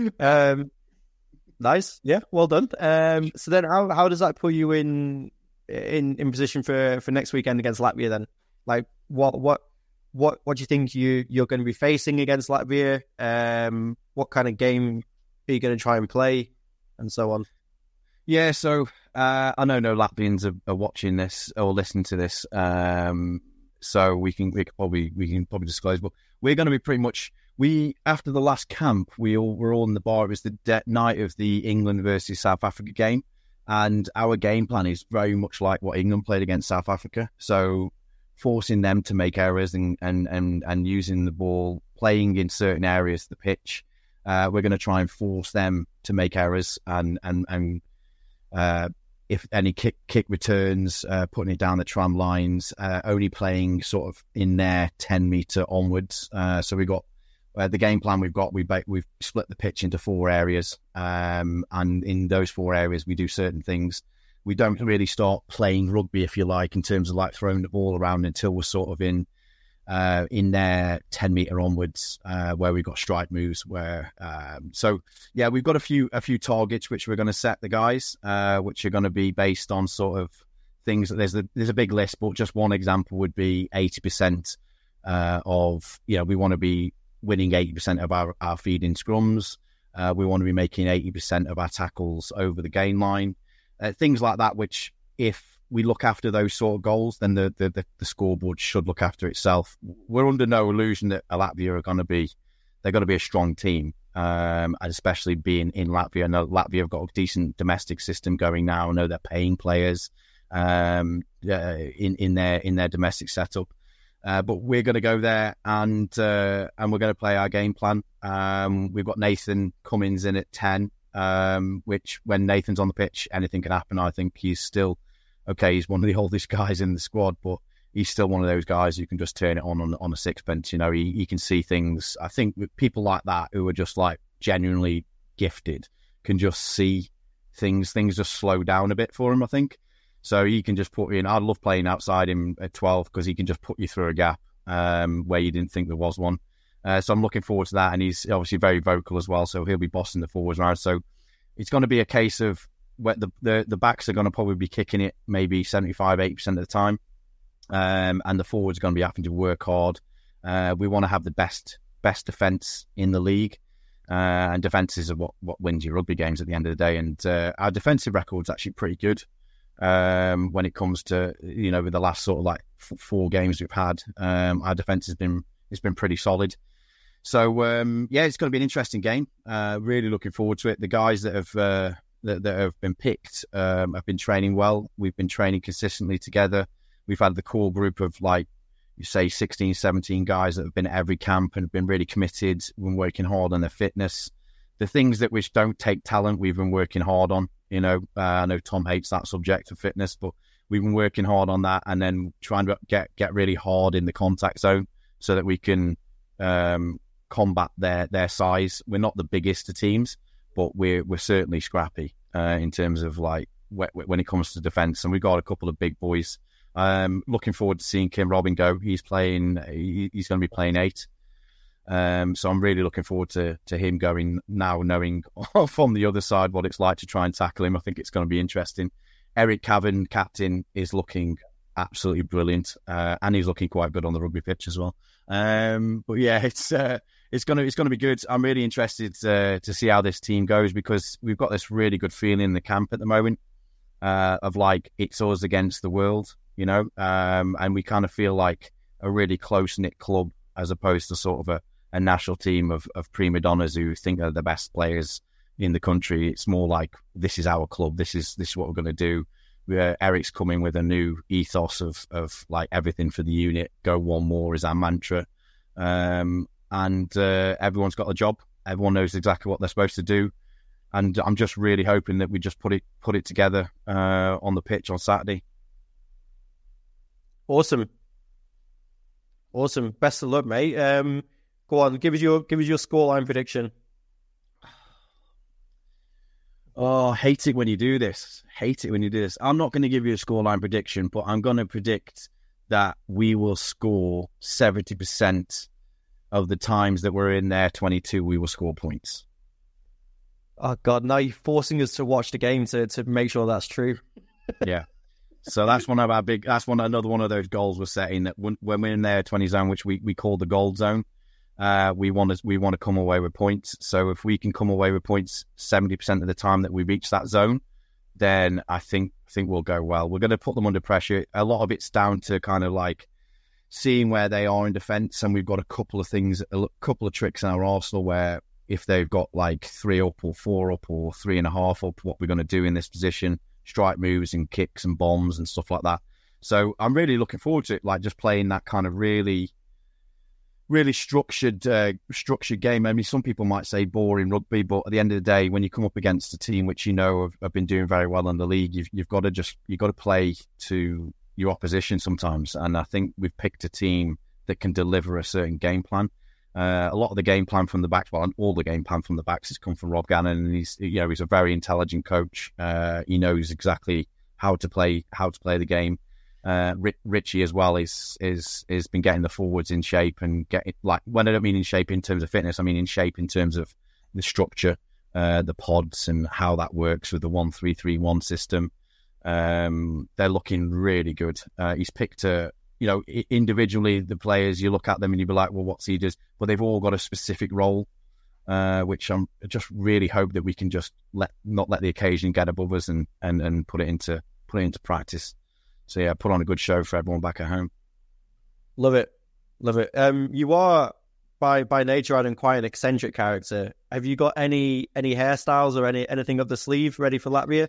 um, nice, yeah, well done. Um, so then, how how does that put you in in, in position for, for next weekend against Latvia then? Like, what what what what do you think you you're going to be facing against Latvia? Um, what kind of game are you going to try and play, and so on? Yeah, so uh, I know no Latvians are, are watching this or listening to this, um, so we can we can probably we can probably disclose, but we're going to be pretty much. We, after the last camp, we all were all in the bar. It was the de- night of the England versus South Africa game. And our game plan is very much like what England played against South Africa. So forcing them to make errors and, and, and, and using the ball, playing in certain areas of the pitch. Uh, we're going to try and force them to make errors and, and, and uh, if any kick kick returns, uh, putting it down the tram lines, uh, only playing sort of in their ten metre onwards. Uh, so we got Uh, the game plan we've got, we ba- we've split the pitch into four areas, um, and in those four areas we do certain things. We don't really start playing rugby, if you like, in terms of like throwing the ball around until we're sort of in uh, in their ten metre onwards, uh, where we've got strike moves. Where um, so yeah, we've got a few a few targets which we're going to set the guys, uh, which are going to be based on sort of things. There's a, there's a big list, but just one example would be eighty percent uh, of you know we want to be winning eighty percent of our, our feeding scrums. Uh, we want to be making eighty percent of our tackles over the gain line. Uh, things like that, which if we look after those sort of goals, then the, the, the, the scoreboard should look after itself. We're under no illusion that Latvia are going to be, they're going to be a strong team. Um, and especially being in Latvia. I know Latvia have got a decent domestic system going now. I know they're paying players um, uh, in, in their in their domestic setup. Uh, but we're going to go there and uh, and we're going to play our game plan. Um, we've got Nathan Cummins in at ten, um, which when Nathan's on the pitch, anything can happen. I think he's still, okay, he's one of the oldest guys in the squad, but he's still one of those guys who can just turn it on on, on a sixpence. You know, he, he can see things. I think with people like that who are just like genuinely gifted can just see things. Things just slow down a bit for him, I think. So he can just put you in. I love playing outside him at twelve because he can just put you through a gap um, where you didn't think there was one. Uh, so I'm looking forward to that. And he's obviously very vocal as well. So he'll be bossing the forwards around. So it's going to be a case of where the, the, the backs are going to probably be kicking it maybe seventy-five, eighty percent of the time. Um, and the forwards are going to be having to work hard. Uh, we want to have the best best defence in the league. Uh, and defence is what, what wins your rugby games at the end of the day. And uh, our defensive record's actually pretty good. Um, when it comes to, you know, with the last sort of like f- four games we've had, um, our defence has been, it's been pretty solid. So, um, yeah, it's going to be an interesting game. Uh, really looking forward to it. The guys that have, uh, that, that have been picked, um, have been training well. We've been training consistently together. We've had the core group of like, you say sixteen, seventeen guys that have been at every camp and have been really committed, been working hard on their fitness. The things that which don't take talent, we've been working hard on. You know, uh, I know Tom hates that subject of fitness, but we've been working hard on that and then trying to get, get really hard in the contact zone so that we can um, combat their, their size. We're not the biggest of teams, but we're we're certainly scrappy uh, in terms of like when it comes to defence. And we've got a couple of big boys. Um, looking forward to seeing Kim Robin go. He's playing. He, he's going to be playing eight. Um, so I'm really looking forward to, to him going now, knowing from the other side what it's like to try and tackle him. I think it's going to be interesting. Eric Cavan, captain, is looking absolutely brilliant, uh, and he's looking quite good on the rugby pitch as well. Um, but yeah, it's uh, it's gonna it's gonna be good. I'm really interested uh, to see how this team goes because we've got this really good feeling in the camp at the moment uh, of like it's us against the world, you know, um, and we kind of feel like a really close knit club as opposed to sort of a a national team of, of prima donnas who think they're the best players in the country. It's more like, this is our club. This is this is what we're going to do. We're, Eric's coming with a new ethos of, of like everything for the unit. Go one more is our mantra. Um, and uh, everyone's got a job. Everyone knows exactly what they're supposed to do. And I'm just really hoping that we just put it put it together uh, on the pitch on Saturday. Awesome. Awesome. Best of luck, mate. Um, Go on, give us your give us your scoreline prediction. Oh, I hate it when you do this. Hate it when you do this. I'm not going to give you a scoreline prediction, but I'm going to predict that we will score seventy percent of the times that we're in there twenty-two, we will score points. Oh, God, now you're forcing us to watch the game to, to make sure that's true. Yeah. So that's one of our big. That's one another one of those goals we're setting. That when, when we're in their twenty zone, which we, we call the gold zone, uh, we want to we want to come away with points. So if we can come away with points seventy percent of the time that we reach that zone, then I think I think we'll go well. We're going to put them under pressure. A lot of it's down to kind of like seeing where they are in defence, and we've got a couple of things, a couple of tricks in our arsenal where if they've got like three up or four up or three and a half up, what we're going to do in this position. Strike moves and kicks and bombs and stuff like that. So I'm really looking forward to it, like just playing that kind of really, really structured, uh, structured game. I mean, some people might say boring rugby, but at the end of the day, when you come up against a team which you know have, have been doing very well in the league, you've, you've got to just you've got to play to your opposition sometimes. And I think we've picked a team that can deliver a certain game plan. Uh, a lot of the game plan from the backs, well, all the game plan from the backs has come from Rob Gannon, and he's, you know, he's a very intelligent coach. Uh, he knows exactly how to play, how to play the game. Uh, Richie as well is is is been getting the forwards in shape and getting, like, when I don't mean in shape in terms of fitness, I mean in shape in terms of the structure, uh, the pods, and how that works with the one three three one system. Um, they're looking really good. Uh, he's picked a. You know, individually, the players, you look at them and you be like, well, what's he does? But they've all got a specific role, uh, which I'm just really hope that we can just let not let the occasion get above us and, and, and put it into put it into practice. So yeah, put on a good show for everyone back at home. Love it, love it. Um, you are by by nature, Adam, quite an eccentric character. Have you got any any hairstyles or any anything up the sleeve ready for Latvia?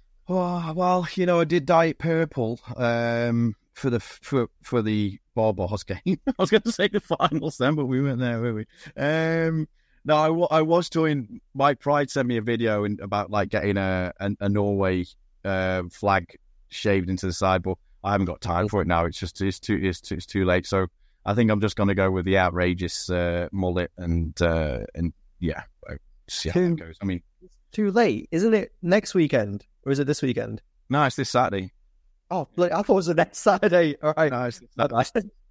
Oh well, you know, I did dye it purple. Um. For the for for the Barbados game, I was going to say the finals then, but we weren't there, were we? Um, no, I, w- I was doing. Mike Pride sent me a video in, about like getting a a, a Norway uh, flag shaved into the side, but I haven't got time for it now. It's just it's too it's too, it's too late. So I think I'm just going to go with the outrageous uh, mullet and uh, and yeah, see how it goes. I mean, too late, isn't it? Next weekend or is it this weekend? No, it's this Saturday. Oh, I thought it was the next Saturday. All right. Nice. Go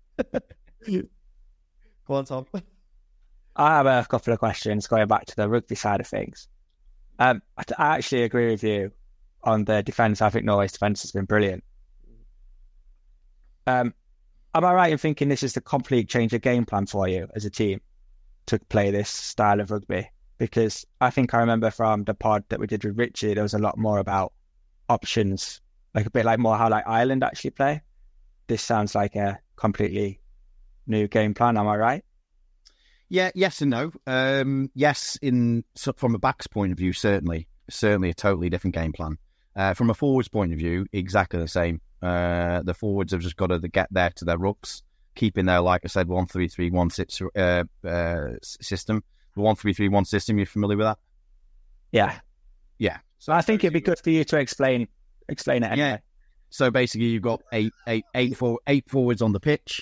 on, Tom. I have a couple of questions going back to the rugby side of things. Um, I, I actually agree with you on the defence. I think Norway's defence has been brilliant. Um, am I right in thinking this is the complete change of game plan for you as a team to play this style of rugby? Because I think I remember from the pod that we did with Richie, there was a lot more about options. Like a bit like more how like Ireland actually play. This sounds like a completely new game plan. Am I right? Yeah, yes and no. Um, yes, in so from a back's point of view, certainly, certainly a totally different game plan. Uh, from a forwards point of view, exactly the same. Uh, the forwards have just got to get there to their rucks, keeping their, like I said, one three three one six uh, uh, system. The one three three one system. You familiar with that? Yeah, yeah. So I think it'd be good for you to explain. Explain it anyway. Yeah. So basically, you've got eight, eight, eight, four, eight forwards on the pitch.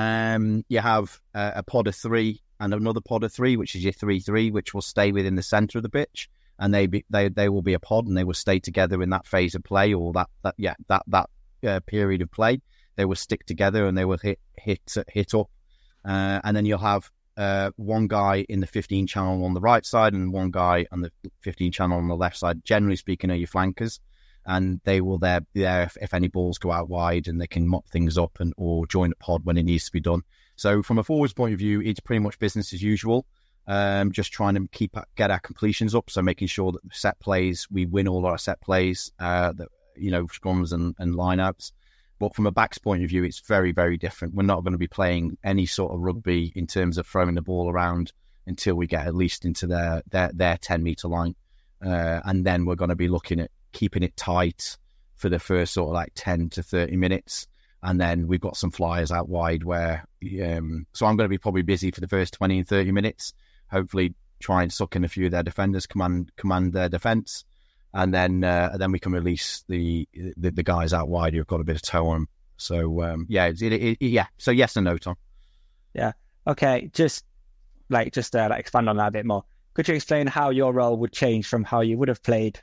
Um, you have uh, a pod of three and another pod of three, which is your three three, which will stay within the centre of the pitch, and they be, they they will be a pod, and they will stay together in that phase of play or that that yeah that that uh, period of play. They will stick together and they will hit hit hit up, uh, and then you'll have uh, one guy in the fifteen channel on the right side and one guy on the fifteen channel on the left side. Generally speaking, are your flankers. And they will there be there if, if any balls go out wide, and they can mop things up and or join a pod when it needs to be done. So from a forwards point of view, it's pretty much business as usual. Um, just trying to keep get our completions up, so making sure that the set plays, we win all our set plays, uh, that you know scrums and, and lineouts. But from a back's point of view, it's very very different. We're not going to be playing any sort of rugby in terms of throwing the ball around until we get at least into their their, their ten metre line, uh, and then we're going to be looking at keeping it tight for the first sort of like ten to thirty minutes. And then we've got some flyers out wide where, um, so I'm going to be probably busy for the first twenty and thirty minutes, hopefully try and suck in a few of their defenders, command, command their defence. And then, uh, and then we can release the, the, the guys out wide who've got a bit of toe on them. So, um, yeah, it, it, it, yeah. So yes and no, Tom. Yeah. Okay. Just like, just uh, like expand on that a bit more. Could you explain how your role would change from how you would have played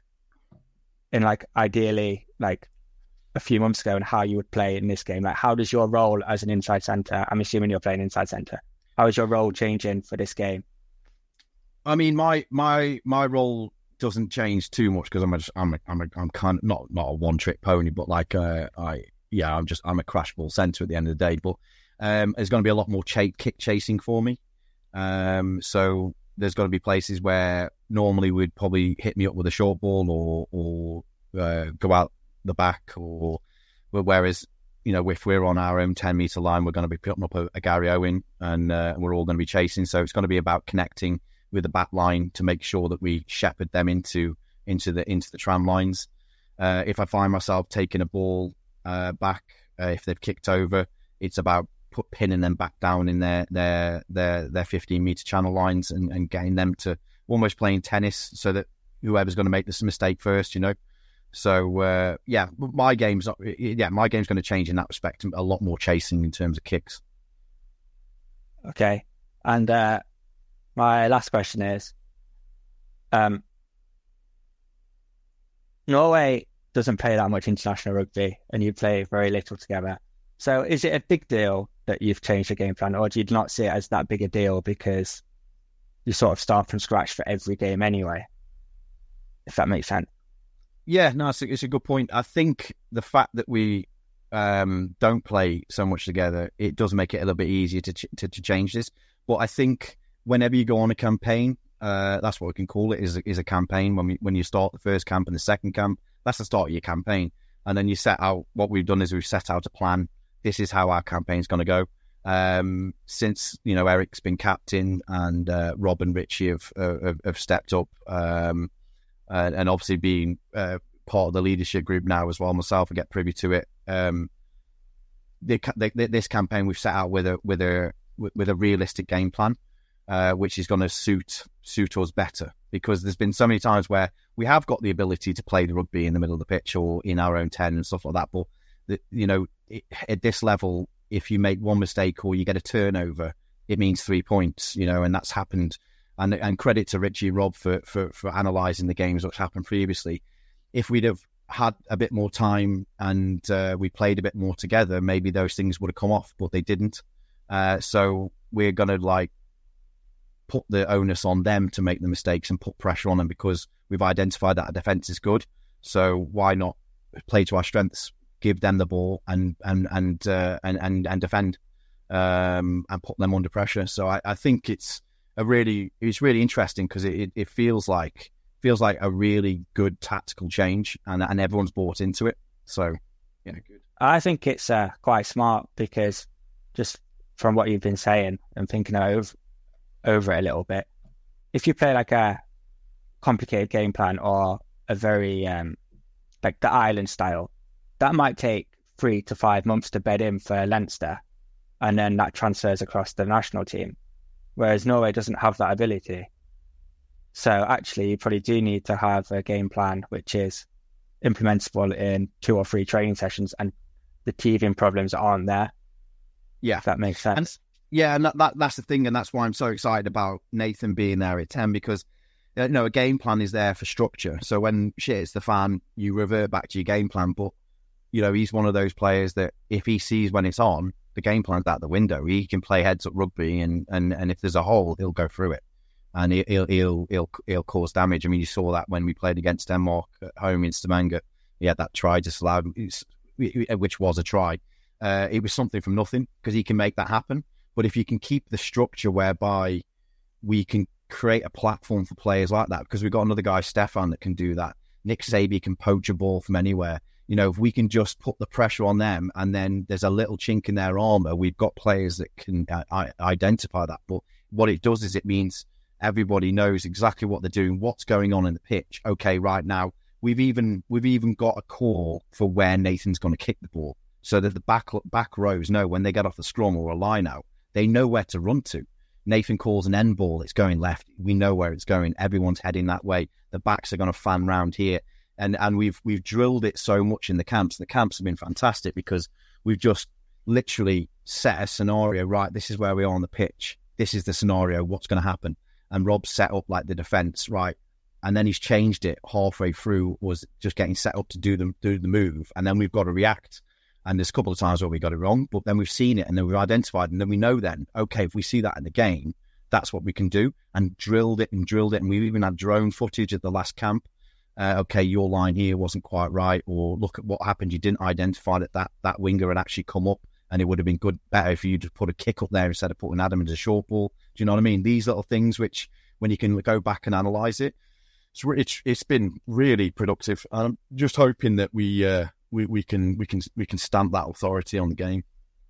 in like ideally like a few months ago and how you would play in this game? Like how does your role as an inside centre, I'm assuming you're playing inside centre, how is your role changing for this game? I mean, my my my role doesn't change too much because I'm a, I'm a, I'm a, I'm kind of not not a one trick pony, but like uh, I yeah I'm just I'm a crash ball centre at the end of the day. But um, there's going to be a lot more ch- kick chasing for me. Um, so there's got to be places where normally we'd probably hit me up with a short ball or or uh, go out the back, or whereas you know if we're on our own ten metre line, we're going to be putting up a, a Gary Owen, and uh, we're all going to be chasing. So it's going to be about connecting with the back line to make sure that we shepherd them into into the into the tram lines. Uh, if I find myself taking a ball uh, back, uh, if they've kicked over, it's about put pinning them back down in their their their their fifteen metre channel lines and, and getting them to almost playing tennis, so that whoever's going to make this mistake first, you know. So uh, yeah, my game's yeah my game's going to change in that respect. A lot more chasing in terms of kicks. Okay, and uh, my last question is, um, Norway doesn't play that much international rugby, and you play very little together. So is it a big deal that you've changed the game plan, or do you not see it as that big a deal because you sort of start from scratch for every game anyway? If that makes sense. Yeah, no, it's a, it's a good point. I think the fact that we um, don't play so much together, it does make it a little bit easier to ch- to, to change this. But I think whenever you go on a campaign, uh, that's what we can call it, is a, is a campaign. When we, when you start the first camp and the second camp, that's the start of your campaign. And then you set out, what we've done is we've set out a plan. This is how our campaign's going to go. Um, since, you know, Eric's been captain and uh, Rob and Richie have, uh, have, have stepped up, um, uh, and obviously being uh, part of the leadership group now as well, myself, I get privy to it. Um, the, the, this campaign we've set out with a with a with a realistic game plan, uh, which is going to suit suit us better, because there's been so many times where we have got the ability to play the rugby in the middle of the pitch or in our own ten and stuff like that, but the, you know, it, at this level, if you make one mistake or you get a turnover, it means three points, you know, and that's happened. And and credit to Richie and Rob for for for analysing the games which happened previously. If we'd have had a bit more time and uh, we played a bit more together, maybe those things would have come off, but they didn't. Uh, so we're going to like put the onus on them to make the mistakes and put pressure on them, because we've identified that our defence is good. So why not play to our strengths, give them the ball and and and uh, and, and and defend um, and put them under pressure. So I, I think it's a really it's really interesting, because it, it, it feels like feels like a really good tactical change, and and everyone's bought into it. So yeah, good. I think it's uh, quite smart, because just from what you've been saying and thinking over over it a little bit, if you play like a complicated game plan or a very um, like the Ireland style, that might take three to five months to bed in for Leinster, and then that transfers across the national team. Whereas Norway doesn't have that ability. So actually, you probably do need to have a game plan which is implementable in two or three training sessions, and the teething problems aren't there. Yeah, if that makes sense. And, yeah, and that, that that's the thing, and that's why I'm so excited about Nathan being there at ten, because you know, a game plan is there for structure. So when shit hits the fan, you revert back to your game plan. But you know, he's one of those players that if he sees when it's on, the game plan's out the window. He can play heads up rugby, and, and, and if there's a hole, he'll go through it, and he'll he'll he'll he'll cause damage. I mean, you saw that when we played against Denmark at home in Stavanger. He had that try disallowed, which was a try. Uh, it was something from nothing, because he can make that happen. But if you can keep the structure whereby we can create a platform for players like that, because we've got another guy, Stefan, that can do that. Nick Sabi can poach a ball from anywhere. You know, if we can just put the pressure on them, and then there's a little chink in their armour, we've got players that can uh, identify that. But what it does is it means everybody knows exactly what they're doing, what's going on in the pitch. Okay, right now we've even we've even got a call for where Nathan's going to kick the ball, so that the back back rows know when they get off the scrum or a line out, they know where to run to. Nathan calls an end ball, it's going left. We know where it's going. Everyone's heading that way. The backs are going to fan round here. And and we've we've drilled it so much in the camps. The camps have been fantastic, because we've just literally set a scenario. Right, this is where we are on the pitch. This is the scenario. What's going to happen? And Rob set up like the defence, right, and then he's changed it halfway through. Was just getting set up to do the do the move, and then we've got to react. And there's a couple of times where we got it wrong, but then we've seen it, and then we've identified, and then we know then, okay, if we see that in the game, that's what we can do, and drilled it and drilled it. And we even had drone footage at the last camp. Uh, okay, your line here wasn't quite right, or look at what happened. You didn't identify that that, that winger had actually come up, and it would have been good, better for you to put a kick up there instead of putting Adam into a short ball. Do you know what I mean? These little things which, when you can go back and analyse it, it's, it's it's been really productive. I'm just hoping that we uh, we we can we can we can stamp that authority on the game.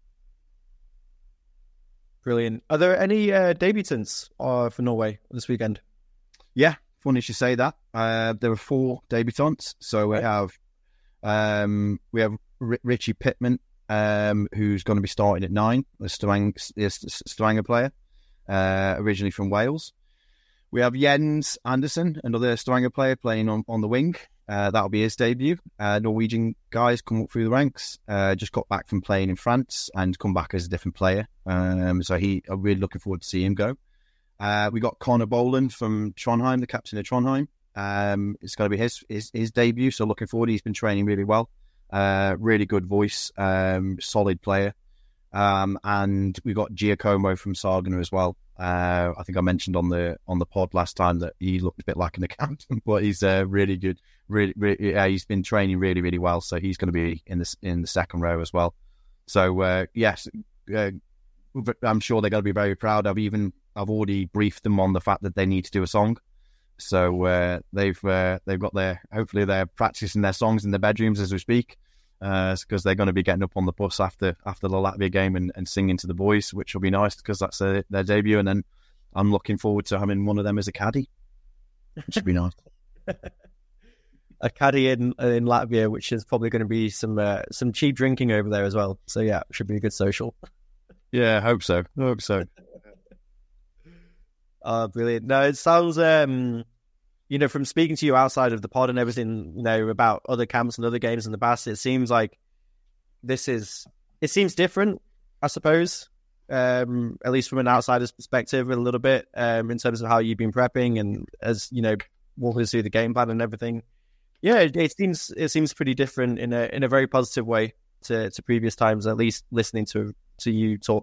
Brilliant. Are there any uh, debutants uh, for Norway this weekend? Yeah, funny you should say that. Uh, there are four debutants. So we have um, we have R- Richie Pittman, um, who's going to be starting at nine, a Stavanger, a Stavanger player, uh, originally from Wales. We have Jens Andersen, another Stavanger player playing on, on the wing. Uh, that'll be his debut. Uh, Norwegian guys come up through the ranks. Uh, just got back from playing in France and come back as a different player. Um, so he, I'm really looking forward to see him go. Uh, we got Connor Boland from Trondheim, the captain of Trondheim. Um, it's going to be his, his his debut. So looking forward. He's been training really well. Uh, really good voice. Um, solid player. Um, and we got Giacomo from Sagana as well. Uh, I think I mentioned on the on the pod last time that he looked a bit like an accountant, but he's uh, really good. Really, really yeah, he's been training really, really well. So he's going to be in the in the second row as well. So uh, yes, uh, I'm sure they're going to be very proud. I've even I've already briefed them on the fact that they need to do a song. So uh, they've uh, they've got their hopefully they're practicing their songs in their bedrooms as we speak. Because uh, they're going to be getting up on the bus after after the Latvia game and, and singing to the boys, which will be nice because that's a, their debut. And then I'm looking forward to having one of them as a caddy, which should be nice. A caddy in in Latvia, which is probably going to be some uh, some cheap drinking over there as well. So yeah, it should be a good social. Yeah, I hope so. I hope so. Oh, brilliant! No, it sounds. Um... You know, from speaking to you outside of the pod and everything, you know, about other camps and other games in the past, it seems like this is, it seems different, I suppose, um, at least from an outsider's perspective a little bit, um, in terms of how you've been prepping and as, you know, walking through the game plan and everything. Yeah, it, it seems it seems pretty different in a in a very positive way to, to previous times, at least listening to to you talk.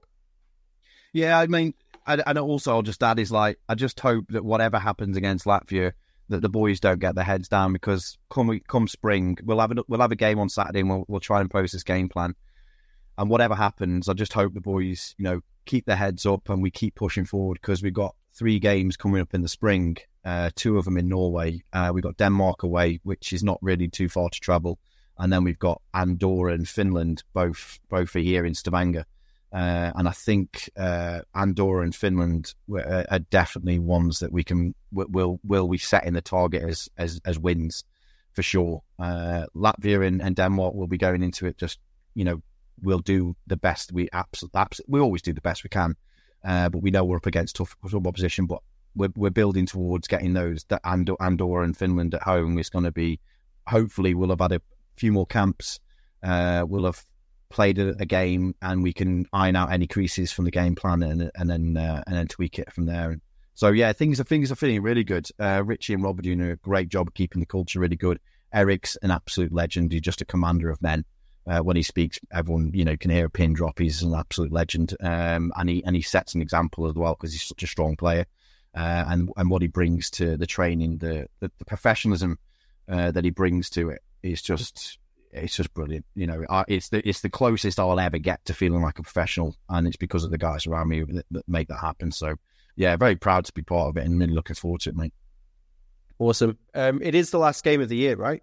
Yeah, I mean, and and also I'll just add is like, I just hope that whatever happens against Latvia, that the boys don't get their heads down, because come come spring, we'll have a, we'll have a game on Saturday and we'll, we'll try and post this game plan. And whatever happens, I just hope the boys, you know, keep their heads up and we keep pushing forward, because we've got three games coming up in the spring, uh, two of them in Norway. Uh, we've got Denmark away, which is not really too far to travel. And then we've got Andorra and Finland, both both are here in Stavanger. Uh, and I think uh, Andorra and Finland are, are definitely ones that we can will will we set in the target as as, as wins for sure. Uh, Latvia and, and Denmark will be going into it just, you know, we'll do the best we absolutely abs- we always do the best we can, uh, but we know we're up against tough, tough opposition. But we're we're building towards getting those. That Andor- Andorra and Finland at home is going to be. Hopefully, we'll have had a few more camps. Uh, we'll have played a, a game, and we can iron out any creases from the game plan, and and then uh, and then tweak it from there. And so yeah, things are things are feeling really good. Uh, Richie and Rob are doing a great job of keeping the culture really good. Eric's an absolute legend. He's just a commander of men. Uh, when he speaks, everyone you know can hear a pin drop. He's an absolute legend, um, and he and he sets an example as well, because he's such a strong player, uh, and and what he brings to the training, the the, the professionalism uh, that he brings to it is just. It's just brilliant, you know. It's the it's the closest I'll ever get to feeling like a professional, and it's because of the guys around me that, that make that happen. So, yeah, very proud to be part of it, and really looking forward to it, mate. Awesome. Um, it is the last game of the year, right?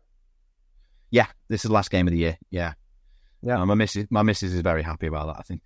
Yeah, this is the last game of the year. Yeah, yeah. Uh, my missus, my missus is very happy about that. I think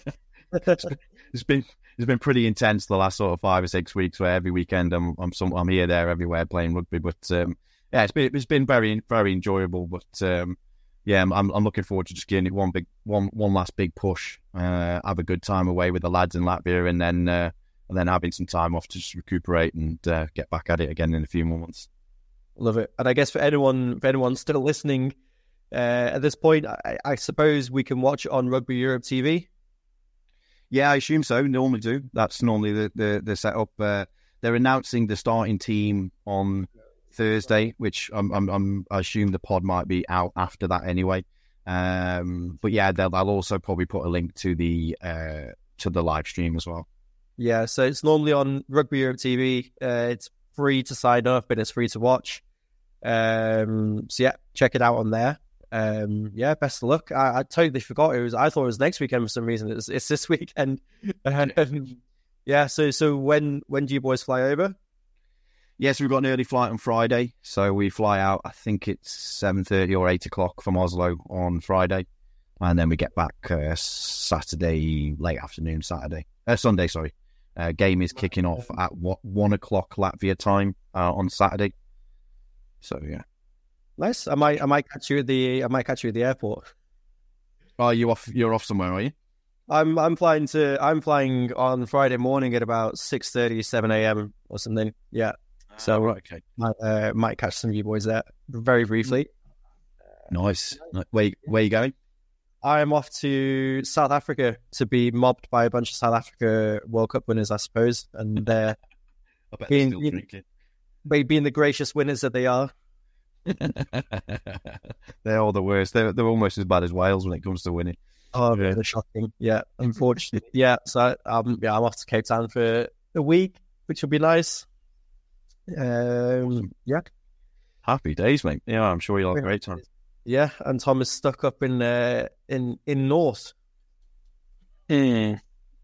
it's, been, it's been it's been pretty intense the last sort of five or six weeks, where every weekend I'm I'm some, I'm here, there, everywhere playing rugby. But um, yeah, it's been it's been very very enjoyable. But um, yeah, I'm I'm looking forward to just getting it one big one one last big push, uh, have a good time away with the lads in Latvia, and then uh, and then having some time off to just recuperate and uh, get back at it again in a few more months. Love it. And I guess for anyone for anyone still listening uh, at this point, I, I suppose we can watch on Rugby Europe T V. Yeah, I assume so. Normally do. That's normally the the, the setup. Uh, they're announcing the starting team on Thursday, which I'm, I'm, I'm, I assume the pod might be out after that anyway. Um, but yeah, they'll, they'll also probably put a link to the uh, to the live stream as well. Yeah, so it's normally on Rugby Europe T V. Uh, it's free to sign up and it's free to watch. Um, so yeah, check it out on there. Um, yeah, best of luck. I, I totally forgot it was. I thought it was next weekend for some reason. It's it's this weekend. Um, yeah. So so when when do you boys fly over? Yes, we've got an early flight on Friday, so we fly out. I think it's seven thirty or eight o'clock from Oslo on Friday, and then we get back uh, Saturday late afternoon. Saturday, uh, Sunday. Sorry, uh, game is kicking off at what one o'clock Latvia time uh, on Saturday. So yeah. Nice. I might, I might catch you at the, I might catch you at the airport. Are you off? You're off somewhere, are you? I'm, I'm flying to, I'm flying on Friday morning at about six thirty, seven a.m. or something. Yeah. So oh, right, okay. Might, uh, might catch some of you boys there very briefly. Nice. Where, where are you going? I'm off to South Africa to be mobbed by a bunch of South Africa World Cup winners, I suppose, and uh, I bet being, they're still drinking. being the gracious winners that they are. They're all the worst. They're they're almost as bad as Wales when it comes to winning. Oh, yeah. They're shocking. Yeah, unfortunately. yeah, so um, yeah, I'm off to Cape Town for a week, which will be nice. Um, awesome. Yeah, happy days, mate. Yeah, I'm sure you'll have a great time. Yeah, and Tom is stuck up in uh, in in North. Hmm.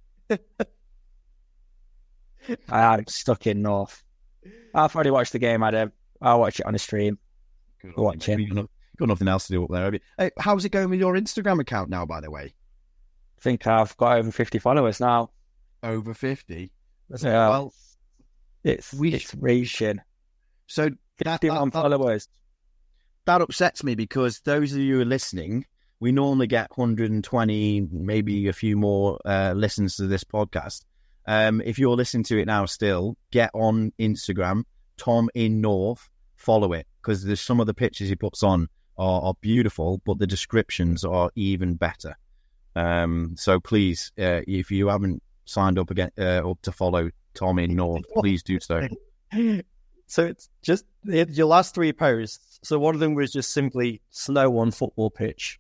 I'm stuck in North. I've already watched the game, Adam. I'll watch it on a stream. Good watch it. You've got, got nothing else to do up there, have you? Hey, how's it going with your Instagram account now, by the way? I think I've got over fifty followers now. Over fifty? Yeah. Well, it's we, it's reaching. So that, fifty-one that, followers. That upsets me because those of you who are listening, we normally get one hundred twenty, maybe a few more uh, listens to this podcast. Um, if you're listening to it now still, get on Instagram, Tom in North, follow it, because there's some of the pictures he puts on are, are beautiful, but the descriptions are even better. Um, so please, uh, if you haven't signed up again uh, up to follow Tom in North, please do so. So it's just it, your last three posts. So one of them was just simply snow on football pitch.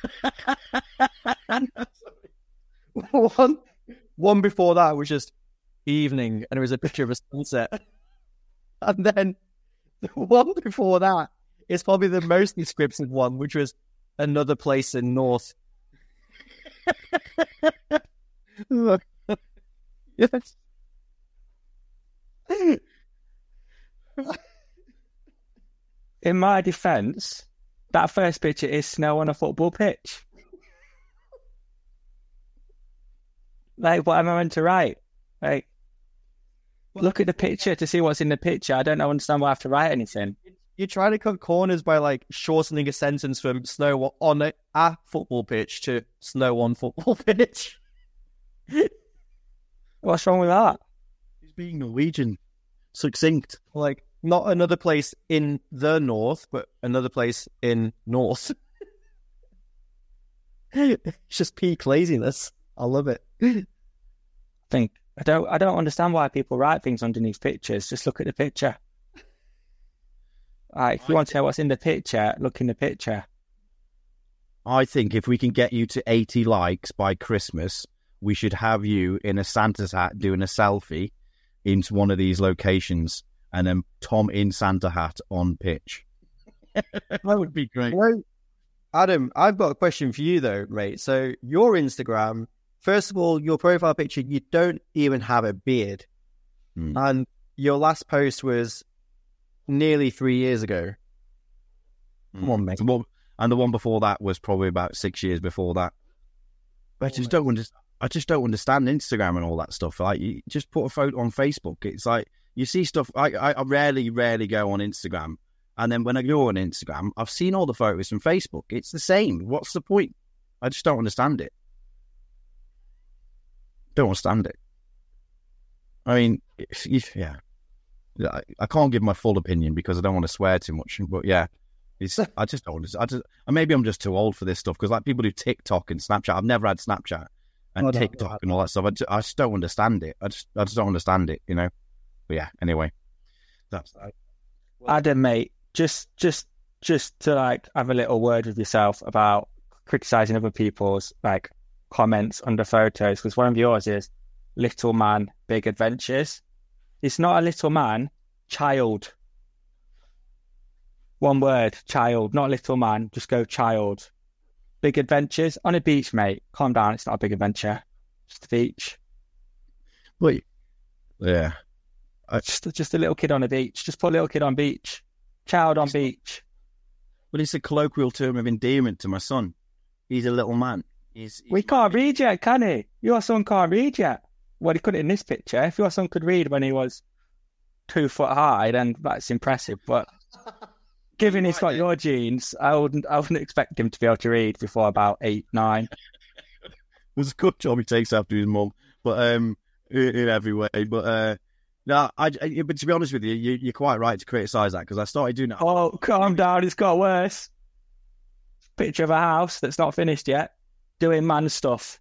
one, one before that was just evening, and it was a picture of a sunset. And then the one before that is probably the most descriptive one, which was another place in North. Yes. In my defence, that first picture is snow on a football pitch. Like, what am I meant to write? Like, well, look at the picture to see what's in the picture. I don't understand why I have to write anything. You're trying to cut corners by, like, shortening a sentence from snow on a, a football pitch to snow on football pitch. What's wrong with that? He's being Norwegian. Succinct. Like, not another place in the North, but another place in North. It's just peak laziness. I love it. I think I don't I don't understand why people write things underneath pictures. Just look at the picture. Like, if you want to know what's in the picture, look in the picture. I think if we can get you to eighty likes by Christmas, we should have you in a Santa's hat doing a selfie into one of these locations, and then Tom in Santa hat on pitch. That would be great. Well, Adam, I've got a question for you though, mate. So your Instagram, first of all, your profile picture, you don't even have a beard. Hmm. And your last post was nearly three years ago. Come on, mate. And the one before that was probably about six years before that. I just don't understand. I just don't understand Instagram and all that stuff. Like, you just put a photo on Facebook. It's like, you see stuff. I, I, I rarely, rarely go on Instagram. And then when I go on Instagram, I've seen all the photos from Facebook. It's the same. What's the point? I just don't understand it. Don't understand it. I mean, if, if, yeah. I, I can't give my full opinion because I don't want to swear too much. But yeah, it's, I just don't understand. I just, maybe I'm just too old for this stuff because, like, people do TikTok and Snapchat. I've never had Snapchat. And oh, TikTok no, and all that stuff. I just, I just don't understand it. I just, I just don't understand it, you know. But yeah, anyway, that's that. Adam, mate, just, just, just to like have a little word with yourself about criticizing other people's like comments under photos, because one of yours is little man, big adventures. It's not a little man, child. One word, child, not little man, just go child. Big adventures on a beach, mate. Calm down, it's not a big adventure. Just a beach. Wait. Yeah. I, Just, just a little kid on a beach. Just put little kid on beach. Child on beach. but it's a colloquial term of endearment to my son. He's a little man. He's, he's We can't read yet, can he? Your son can't read yet. Well, he couldn't in this picture. If your son could read when he was two foot high, then that's impressive. But given he's got your genes, I wouldn't, I wouldn't expect him to be able to read before about eight, nine. There's a good job he takes after his mum, but um, in, in every way. But uh, no, I, I. But to be honest with you, you you're quite right to criticise that because I started doing that. Oh, calm down. It's got worse. Picture of a house that's not finished yet, doing man stuff.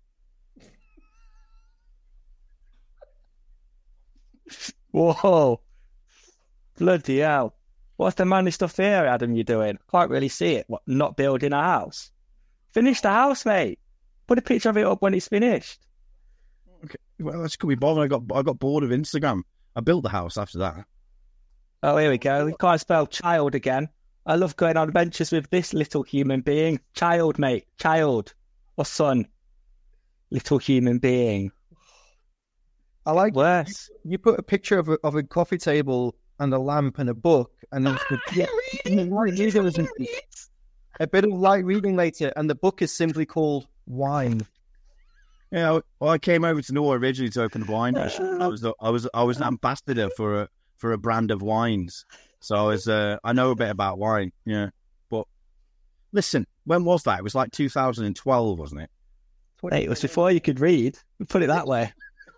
Whoa. Bloody hell. What's the manly stuff here, Adam, you're doing? Can't really see it. What, not building a house? Finish the house, mate. Put a picture of it up when it's finished. Okay. Well, that's could be bothered. I got I got bored of Instagram. I built the house after that. Oh, here we go. We can't spell child again. I love going on adventures with this little human being. Child, mate. Child. Or son. Little human being. I like Worse. you put a picture of a, of a coffee table and a lamp and a book, and then yeah, there was a, a bit of light reading later, and the book is simply called Wine. Yeah, well, I came over to Norway originally to open a wine. I was the, I was I was an ambassador for a for a brand of wines, so I was uh, I know a bit about wine. Yeah, but listen, when was that? It was like two thousand twelve, wasn't it? Hey, it was before you could read. Put it that way.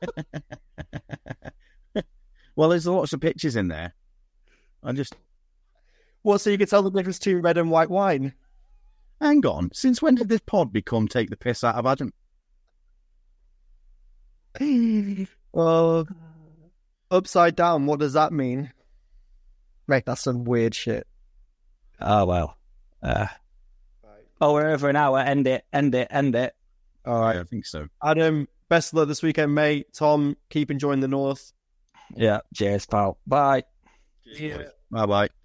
Well, there's lots of pictures in there. I just Well, so you can tell the difference between red and white wine. hang on. Since when did this pod become take the piss out of Adam? Well, upside down, what does that mean? Mate, that's some weird shit. Oh, well. Uh, oh, we're over an hour. End it, end it, end it. All right. Yeah, I think so. Adam, best of luck this weekend, mate. Tom, keep enjoying the North. Yeah. Cheers, pal. Bye. Bye bye.